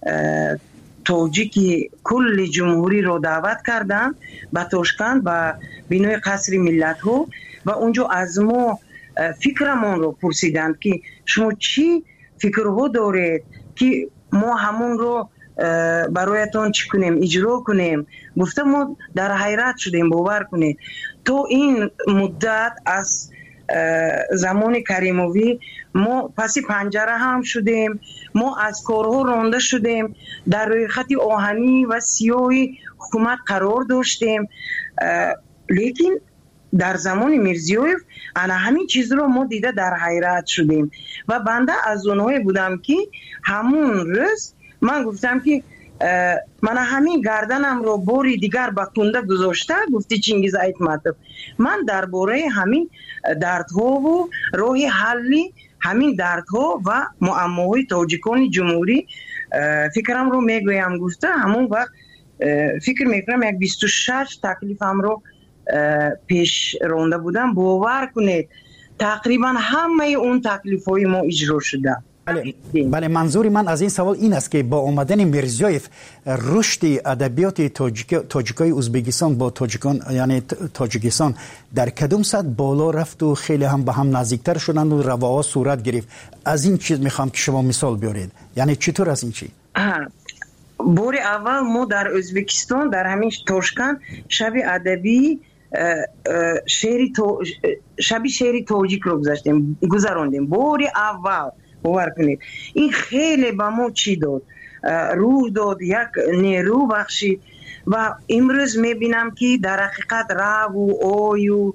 تاجیک کل جمهوری رو دعوت کردن به تاشکند و بینای قصر ملت ها و اونجا از ما فکرمون رو پرسیدند که شما چی فکرها دارید که ما همون رو برایتان چی کنیم اجرا کنیم. گفتم ما در حیرت شدیم، باور کنید تو این مدت از زمان کریموی ما پس پنجره هم شدیم، ما از کارها رانده شدیم، در روی خط آهنی و سیاهی حکومت قرار داشتیم، لیکن در زمان میرزیایف انا همین چیز رو ما دیده در حیرت شدیم و بنده از اونهایی بودم که همون روز من گفتم که من همین گردنم رو باری دیگر به کنده گذاشته. گفتی چینگیز ایتمتب من درباره همین دردها و راه حلی همین دردها و معماهای تاجیکان جمهوری فکرم رو میگویم. گفته همون وقت فکر میکنم یک بیست و شش تکلیفم رو پیش رونده بودم. باور کنید تقریبا همه اون تکلیف های ما اجرا شده. بله, بله منظور من از این سوال این است که با آمدن میرزیایف رشد ادبیات تاجیک تاجیکای ازبکستان با تاجیکان یعنی تاجیکستان در کدوم سطح بالا رفت و خیلی هم به هم نزدیکتر شدند و رواها صورت گرفت. از این چیز میخوام که شما مثال بیارید، یعنی چطور از این چی؟ بار اول ما در ازبکستان در همین تاشکند شب ادبی شعری تو شبی شعری تاجیک رو گذاشتیم گذراندیم. بار اول باور کنید این خیلی به ما چی داد، روح داد، یک نیرو بخشید و امروز میبینم که در حقیقت رو و آی و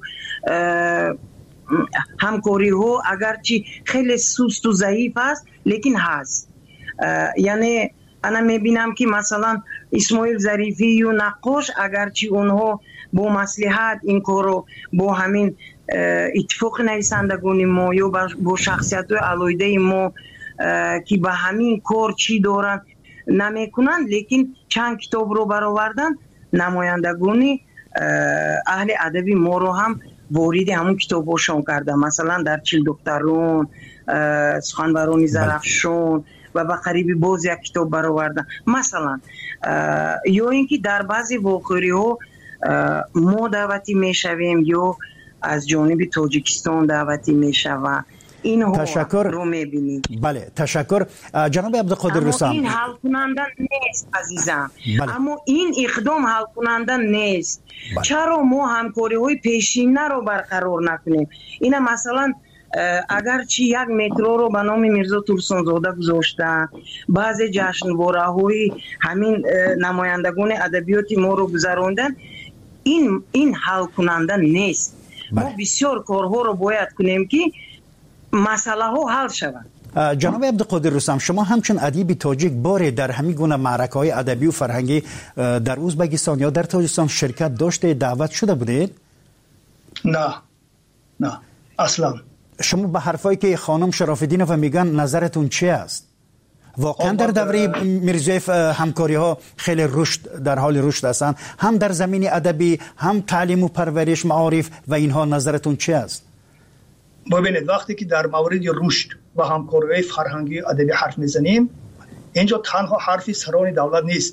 همکاری ها اگرچه خیلی سست و ضعیف است لیکن هست. یعنی انا میبینم که مثلا اسماعیل ظریفی و نقاش اگرچه اونها با مصلحت این کارو با همین اتفاق نویسندگان ما یا با شخصیت های علایده ما که به همین کار چی دارن نمیکنن، لیکن چند کتاب رو برآوردن نمایندگان اهل ادبی ما رو هم وارد همون کتاباشون کردن. مثلا در چیل دکترون، سخنوران زرافشان و به قریبی باز یک کتاب برآوردن. مثلا یا اینکه در بعضی واقعی ها ما دعوتی میشویم یا از جانب تاجیکستان دعوتی میشوه، این تشکر رو میبینیم. بله تشکر جناب عبدالقادر رستم. این حل کننده نیست عزیزم. بله. اما این اقدام حل کننده نیست. بله. چرا ما همکاری های پیشینه رو برقرار نکنیم؟ این مثلا اگر چی یک مترو رو به نام میرزا ترسانزاده گذاشته، بعض جشنواره های همین نمایندگان ادبیات ما رو گذراندن، این این حل کننده نیست. بله. ما بسیار کارها رو باید کنیم که مسئله ها حل شود. جناب عبدالقادر رستم، شما همچون ادیب تاجیک باره در همین گونه معرکه های ادبی و فرهنگی در ازبکستان یا در تاجیکستان شرکت داشته، دعوت شده بودید؟ نه نه اصلا. شما به حرفایی که خانم شراف‌الدینова میگن نظرتون چی است؟ واقعا در دوره میرزیایف همکاری ها خیلی رشد در حال رشد هستند، هم در زمین ادبی هم تعلیم و پرورش معارف و اینها، نظرتون چی است؟ ببینید وقتی که در مورد رشد و همکاری فرهنگی ادبی حرف میزنیم، اینجا تنها حرفی سران دولت نیست،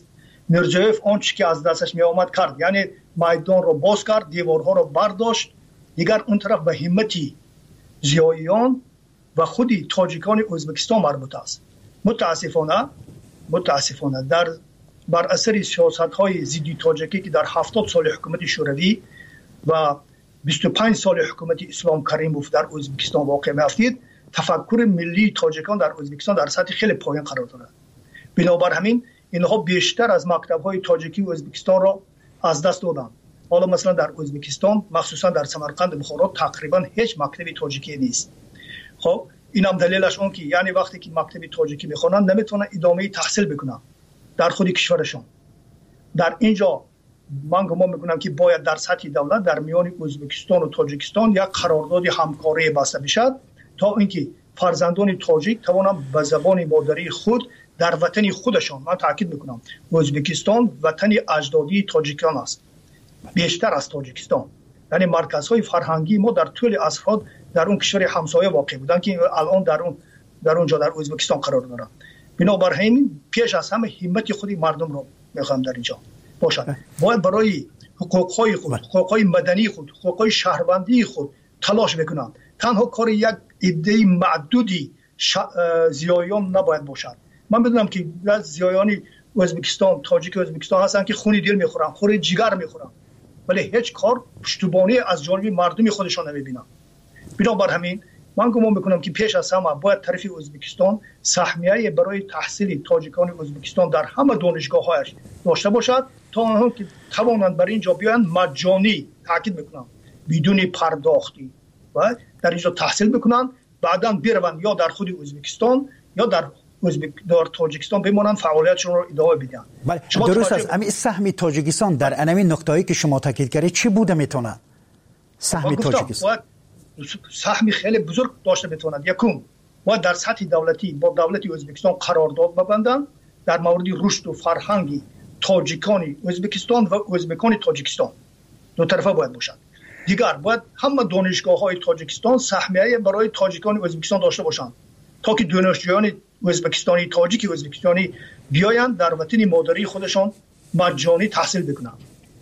میرزایف آنچه که از دستش می آمد کرد، یعنی میدان رو باز کرد، دیوارها رو برداشت. دیگر اون طرف به همتی زیاییان و خودی تاجیکان ازبکستان مربوط است. متاسفانه متاسفانه در بر اثر سیاست‌های ضد تاجیکی که در هفتاد سال حکومت شوروی و بیست و پنج سال حکومت اسلام کریموف در ازبکستان واقع می‌افتید، تفکر ملی تاجیکان در ازبکستان در سطح خیلی پایین قرار دارد. بنابر همین اینها بیشتر از مکتب‌های تاجیکی ازبکستان را از دست دادند. حالا مثلا در ازبکستان مخصوصا در سمرقند بخارا تقریبا هیچ مکتبی تاجیکی نیست. خب این هم دلیلش اون که یعنی وقتی که مکتبی تاجیکی میخوانن نمیتونن ادامه تحصیل بکنن در خود کشورشون. در اینجا من گمان میکنم که باید در سطح دولت در میان ازبکستان و تاجیکستان یک قرارداد همکاری بسته بشد تا اینکه فرزندان تاجیک توانند به زبان مادری خود در وطن خودشان، من تاکید میکنم ازبکستان وطن اجدادی تاجیکان است بیشتر از تاجیکستان، یعنی مرکزهای فرهنگی ما در طول عصرها در اون کشور همسایه واقع بودن که الان در اون در اونجا در ازبکستان قرار دارن. بنابر همین پیش از همه همت خود مردم رو میخوام در اینجا باشد. باید برای حقوقهای خود، حقوقهای مدنی خود، حقوقهای شهروندی خود تلاش بکنن. تنها کار یک عده معدودی ش... زیایان نباید باشد. من بدونم که از زیایان ازبکستان، تاجیک ازبکستان هستن که خون دل میخورن، خون جگر میخورن، ولی هیچ کار پشتیبانی از جانب مردم خودشان نمیبینن. بنابر همین من گمان میکنم که پیش از همه باید طرف ازبکستان سهمیه برای تحصیل تاجیکان ازبکستان در همه دانشگاه‌هایش داشته باشد تا آنها که توانند بر اینجا بیایند مجانی، تاکید میکنم بدون پرداختی و در اینجا تحصیل بکنند، بعداً بروند یا در خود ازبکستان یا در ازبک در تاجیکستان بمانند فعالیتشون رو ادامه بدن. بله درست است. امی سهم تاجیکستان در انمی نقطه‌ای که شما تاکید کردید چی بوده میتونه؟ سهم تاجیکستان سهمی خیلی بزرگ داشته میتواند. یکم باید در سطح دولتی با دولت ازبکستان قرارداد ببندند در مورد رشد و فرهنگی تاجیکان ازبکستان و ازبکان تاجیکستان، دو طرفه باید باشد. دیگر باید همه دانشگاه‌های تاجیکستان سهمیه برای تاجیکان ازبکستان داشته باشند تا که دانشجویان ازبکستانی تاجیک ازبکستانی بیایند در وطن مادری خودشان مجانی تحصیل بکنند.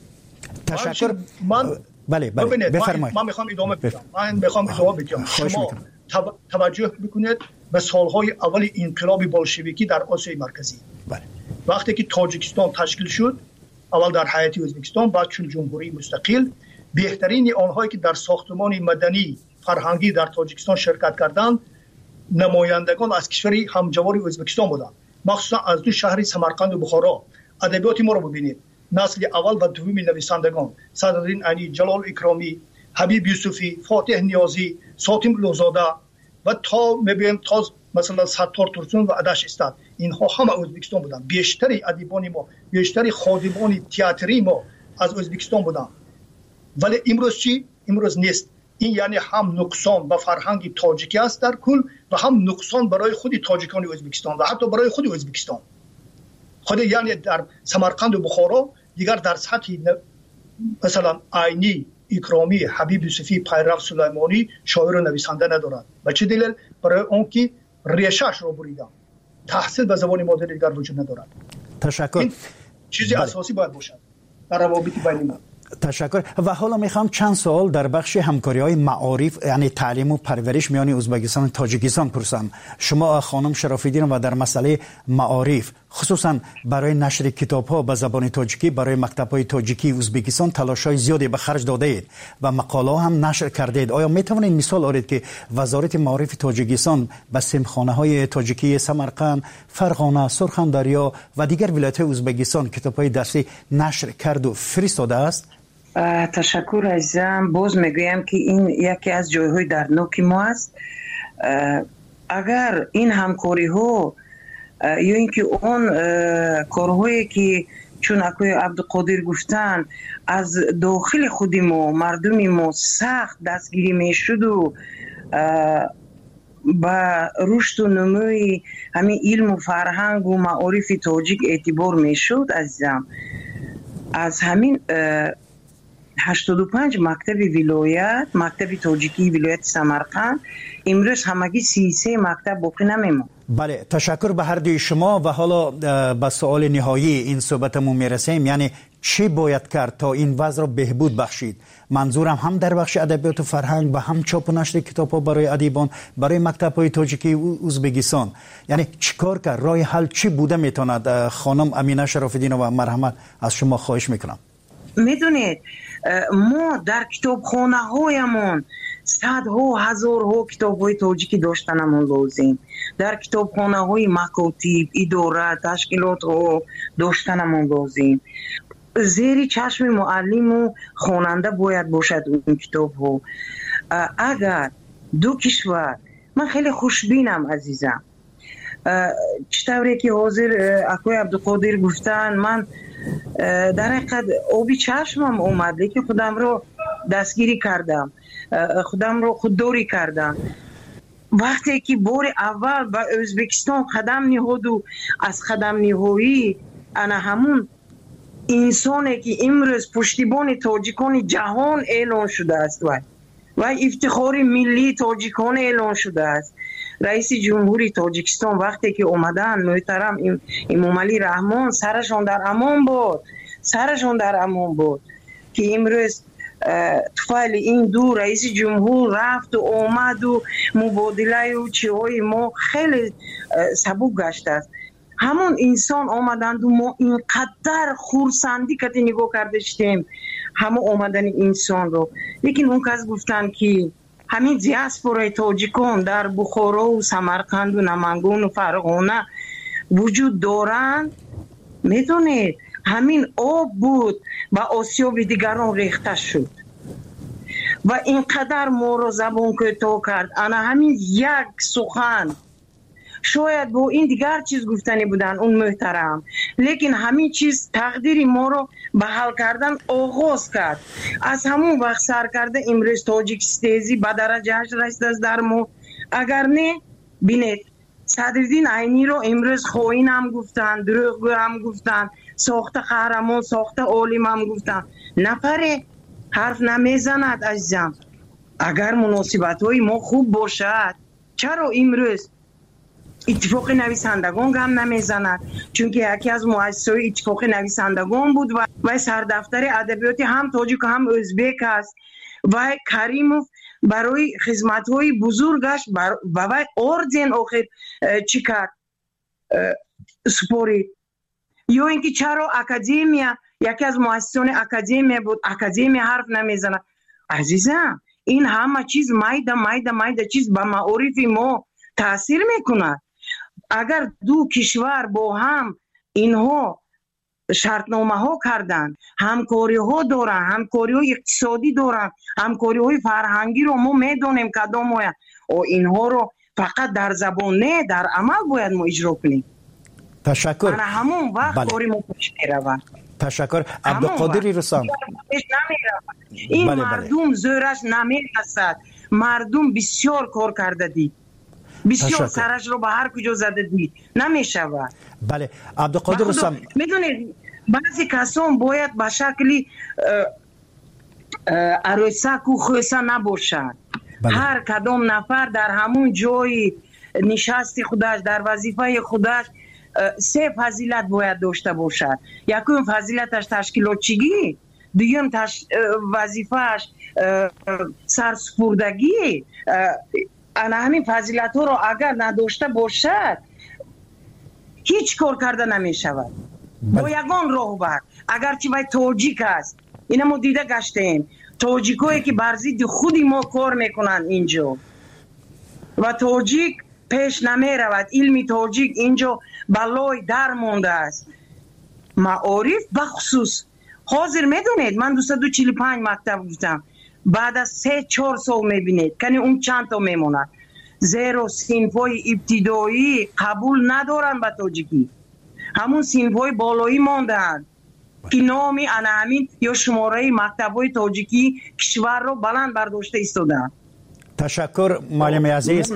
تشکر. من بله بله بفرمایید. من میخوام ادامه بدم. من میخوام ادامه بدم. شما توجه بکنید به سالهای اول انقلاب بولشویکی در آسیای مرکزی. بله. وقتی که تاجیکستان تشکیل شد، اول در هیئت ازبکستان، بعد چون جمهوری مستقل، بهترین آنهایی که در ساختمان مدنی فرهنگی در تاجیکستان شرکت کردند نمایندگان از کشور همجوار ازبکستان بودند، مخصوصا از دو شهر سمرقند و بخارا. ادبیات ما رو ببینید، نسل اول و دوم نویسندگان صدرالدین علی، جلال اکرامی، حبیب یوسفی، فاتح نیازی، ساتم لوزاده و تا میبینیم تا مثلا ستار ترسون و عدش استاد، اینها همه ازبکستان بودند. بیشتری ادیبان ما، بیشتری خادمان تئاتری ما از ازبکستان بودند. ولی امروز چی؟ امروز نیست. این یعنی هم نقصان به فرهنگ تاجیکی است در کل و هم نقصان برای خود تاجیکان ازبکستان و حتی برای خود ازبکستان. خود یعنی در سمرقند و بخارا دیگر در سطح مثلا عینی، اکرامی، حبیب یوسفی، پیرو سلیمانی شاعر و نویسنده ندارد. و چه دلیل؟ برای اون که ریشه‌اش رو بریدن. تحصیل به زبان مادری دیگر وجود ندارد. تشکر. این چیزی بله. اساسی باید باشد در روابط بین ما. تشکر. و حالا میخوام چند سوال در بخش همکاری‌های معارف یعنی تعلیم و پرورش میان ازبکستان و تاجیکستان پرسم. شما خانم شرافی‌دین و در مسئله معارف خصوصا برای نشر کتاب‌ها به زبان تاجیکی برای مکتب‌های تاجیکی ازبکستان تلاش‌های زیادی به خرج داده اید و مقاله هم نشر کرده اید. آیا میتوانید مثال آورید که وزارت معارف تاجیکستان به سیمخانه‌های تاجیکی سمرقند، فرغانه، سرخندریا و دیگر ولایت‌های ازبکستان کتاب‌های درسی نشر کرد و فرستاده است؟ تشکر عزیزم. باز میگویم که این یکی از جایهای دردناک ما است. اگر این همکاری ها یا اینکه اون کارهایی که چون اکوی عبدالقادر گفتن از داخل خود ما مردم ما سخت دستگیری میشد و با رشد و نموی همین علم و فرهنگ و معارف تاجیک اعتبار میشد عزیزم، از همین هشتاد و پنج مکتب ولایت، مکتب تاجیکی ولایت سمرقند، امروز همگی سی و سه مکتب باقی نمیمون. بله، تشکر به هر دوی شما. و حالا به سوال نهایی این صحبتمون میرسیم، یعنی چی باید کرد تا این وضع را بهبود بخشید؟ منظورم هم در بخش ادبیات و فرهنگ و هم چاپ و نشر کتاب‌ها برای ادیبان، برای مکتب‌های تاجیکی و ازبکستان. یعنی چیکار کرد؟ راه حل چی بوده میتواند؟ خانم امینه شراف‌الدین و مرحمت از شما خواهش میکنم. میدونید ما در کتابخانه هایمون صدها هزارها کتاب‌های تاجیکی داشتنمون لازم. در کتابخانه های مکاتب، اداره، تشکیلات ها داشتنمون لازم. زیر چشم معلم و خواننده باید باشد اون کتاب ها. اگر دو کشور، من خیلی خوشبینم عزیزم، چطوری که حاضر اکوی عبدالقادر گفتن، من در حقیقت آبی چشمم اومده که خودم رو دستگیری کردم، خودم رو خودداری کردم. وقتی که بار اول به ازبکستان قدم نهاد و از قدم نهایی انا همون انسانی که امروز پشتیبان تاجیکان جهان اعلان شده است و و افتخار ملی تاجیکان اعلان شده است. رئیس جمهوری تاجیکستان وقتی که اومدن، محترم امام علی رحمان، سرشون در امان بود، سرشون در امان بود که امروز طفل این دو رئیس جمهور رفت و آمد و مبادله و چیهای ما خیلی سبک گشته است. همون انسان آمدند و ما اینقدر خورسندی که نگاه کردشتیم همون آمدن انسان رو. لیکن اون کس گفتن که همین دیاسپورای تاجیکان در بخارا و سمرقند و نمنگان و فرغانه وجود دارند. میدونید همین آب بود و آسیاب دیگران ریخته شد و اینقدر ما رو زبان کوتاه کرد. انا همین یک سخن شاید با این دیگر چیز گفتنی بودن اون محترم، لیکن همین چیز تقدیر ما رو به حل کردن آغاز کرد. از همون وقت سر کرده امروز تاجیکستانی به درجهش رسیده است در ما. اگر نه بینید صدرالدین عینی رو امروز خائن هم گفتن، دروغگو هم گفتن، ساخته قهرمان، ساخته عالم هم گفتن. نفره حرف نمیزند عزیزم. اگر مناسبت های ما خوب باشد چرا امروز اتفاق نویسندگان هم نمیزند؟ چون که یکی از مؤسسای اتفاق نویسندگان بود و و سردفتر ادبیات هم تاجیک هم ازبک است و کریموف برای خدمت‌های بزرگش بر... و وی اردن آخر چی کرد سپورید. یا اینکه چرا اکادمیا، یکی از مؤسسان اکادمیا بود، اکادمیا حرف نمیزنه. عزیزم این همه چیز مایده مایده مایده چیز به معارف ما تاثیر میکنه. اگر دو کشور با هم اینها شرطنامه ها کردن، همکاری ها دارن، همکاری های اقتصادی دارن، همکاری های فرهنگی رو ما میدونیم کدام های و اینها رو فقط در زبان نه در عمل باید ما اجرا کنیم. تشکر. انا همون وقت بله. کاری ما پیش میروند. تشکر. عبدالقادر رسام. این بله مردم بله. زورش نمیرسد. مردم بسیار کار کرده دید، بسیار سرش رو به هر کجا زده دید، نمیشود. بله عبدالقادر رسام، میدونید بعضی کسان باید به شکلی عروسک و خویسه نباشند. بله. هر کدام نفر در همون جای نشست خودش در وظیفه خودش سه فضیلت باید داشته باشد. یکم فضیلتش تشکیلاتچگی، دویم تش... وظیفهش سرسپردگی. انا همین فضیلت ها رو اگر نداشته باشد هیچ کار کرده نمی شود. با یگان راهبر اگرچه وی تاجیک است، اینا ما دیده گشتیم تاجیک هایی که بر ضد خودی ما کار میکنن اینجا و تاجیک پیش نمی رود. علمی تاجیک اینجا بلای در مونده است. معارف بخصوص حاضر میدونید من دوست دو چلی پنج مکتب گفتم، بعد از سه چهار سال میبینید کنی اون چند تا میموند. زیرا صنفای ابتدایی قبول ندارن به تاجیکی، همون صنفای بالایی ماندن که نامی انا همین یا شماره مکتبای تاجیکی کشور رو بلند برداشته ایستادن. تشکر معلم عزیز.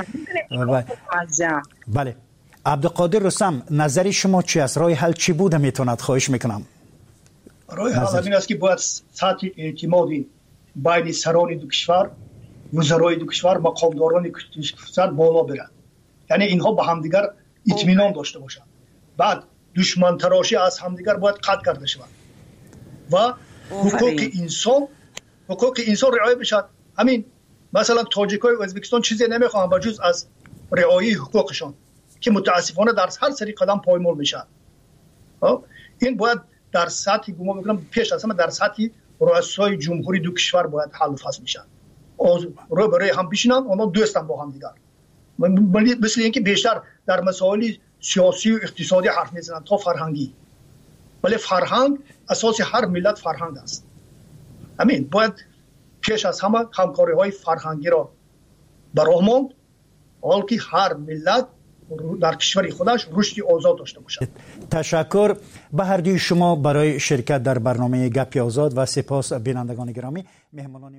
بله عبدالقادر رسام، نظری شما چی است؟ راه حل چی بوده میتوند؟ خواهش میکنم. راه حل همین است که باید سطح اعتمادی بین سران دو کشور، وزرای دو کشور، مقامداران دو کشور بالا برد. یعنی اینها به همدیگر اطمینان داشته باشند. بعد دشمن تراشی از همدیگر باید قطع کرده شود و حقوق انسان حقوق انسان رعایت بشود. همین مثلا تاجیکای ازبکستان چیزی نمیخوان به جز از رعایت حقوقشان که متاسفانه در هر سری قدم پایمال میشه. این باید در سطح گمان میکنم پیش از همه در سطح رؤسای جمهوری دو کشور باید حل و فصل میشن. رو برای هم بشینن، اونا دوستن با هم دیگر. مثل اینکه بیشتر در مسائل سیاسی و اقتصادی حرف میزنن تا فرهنگی. ولی فرهنگ اساس هر ملت فرهنگ است. همین باید پیش از همه همکاری های فرهنگی را براه ماند، حال که هر ملت در کشور خودش رشد آزاد داشته باشد. تشکر به هر دوی شما برای شرکت در برنامه گپ آزاد و سپاس بینندگان گرامی. مهمانان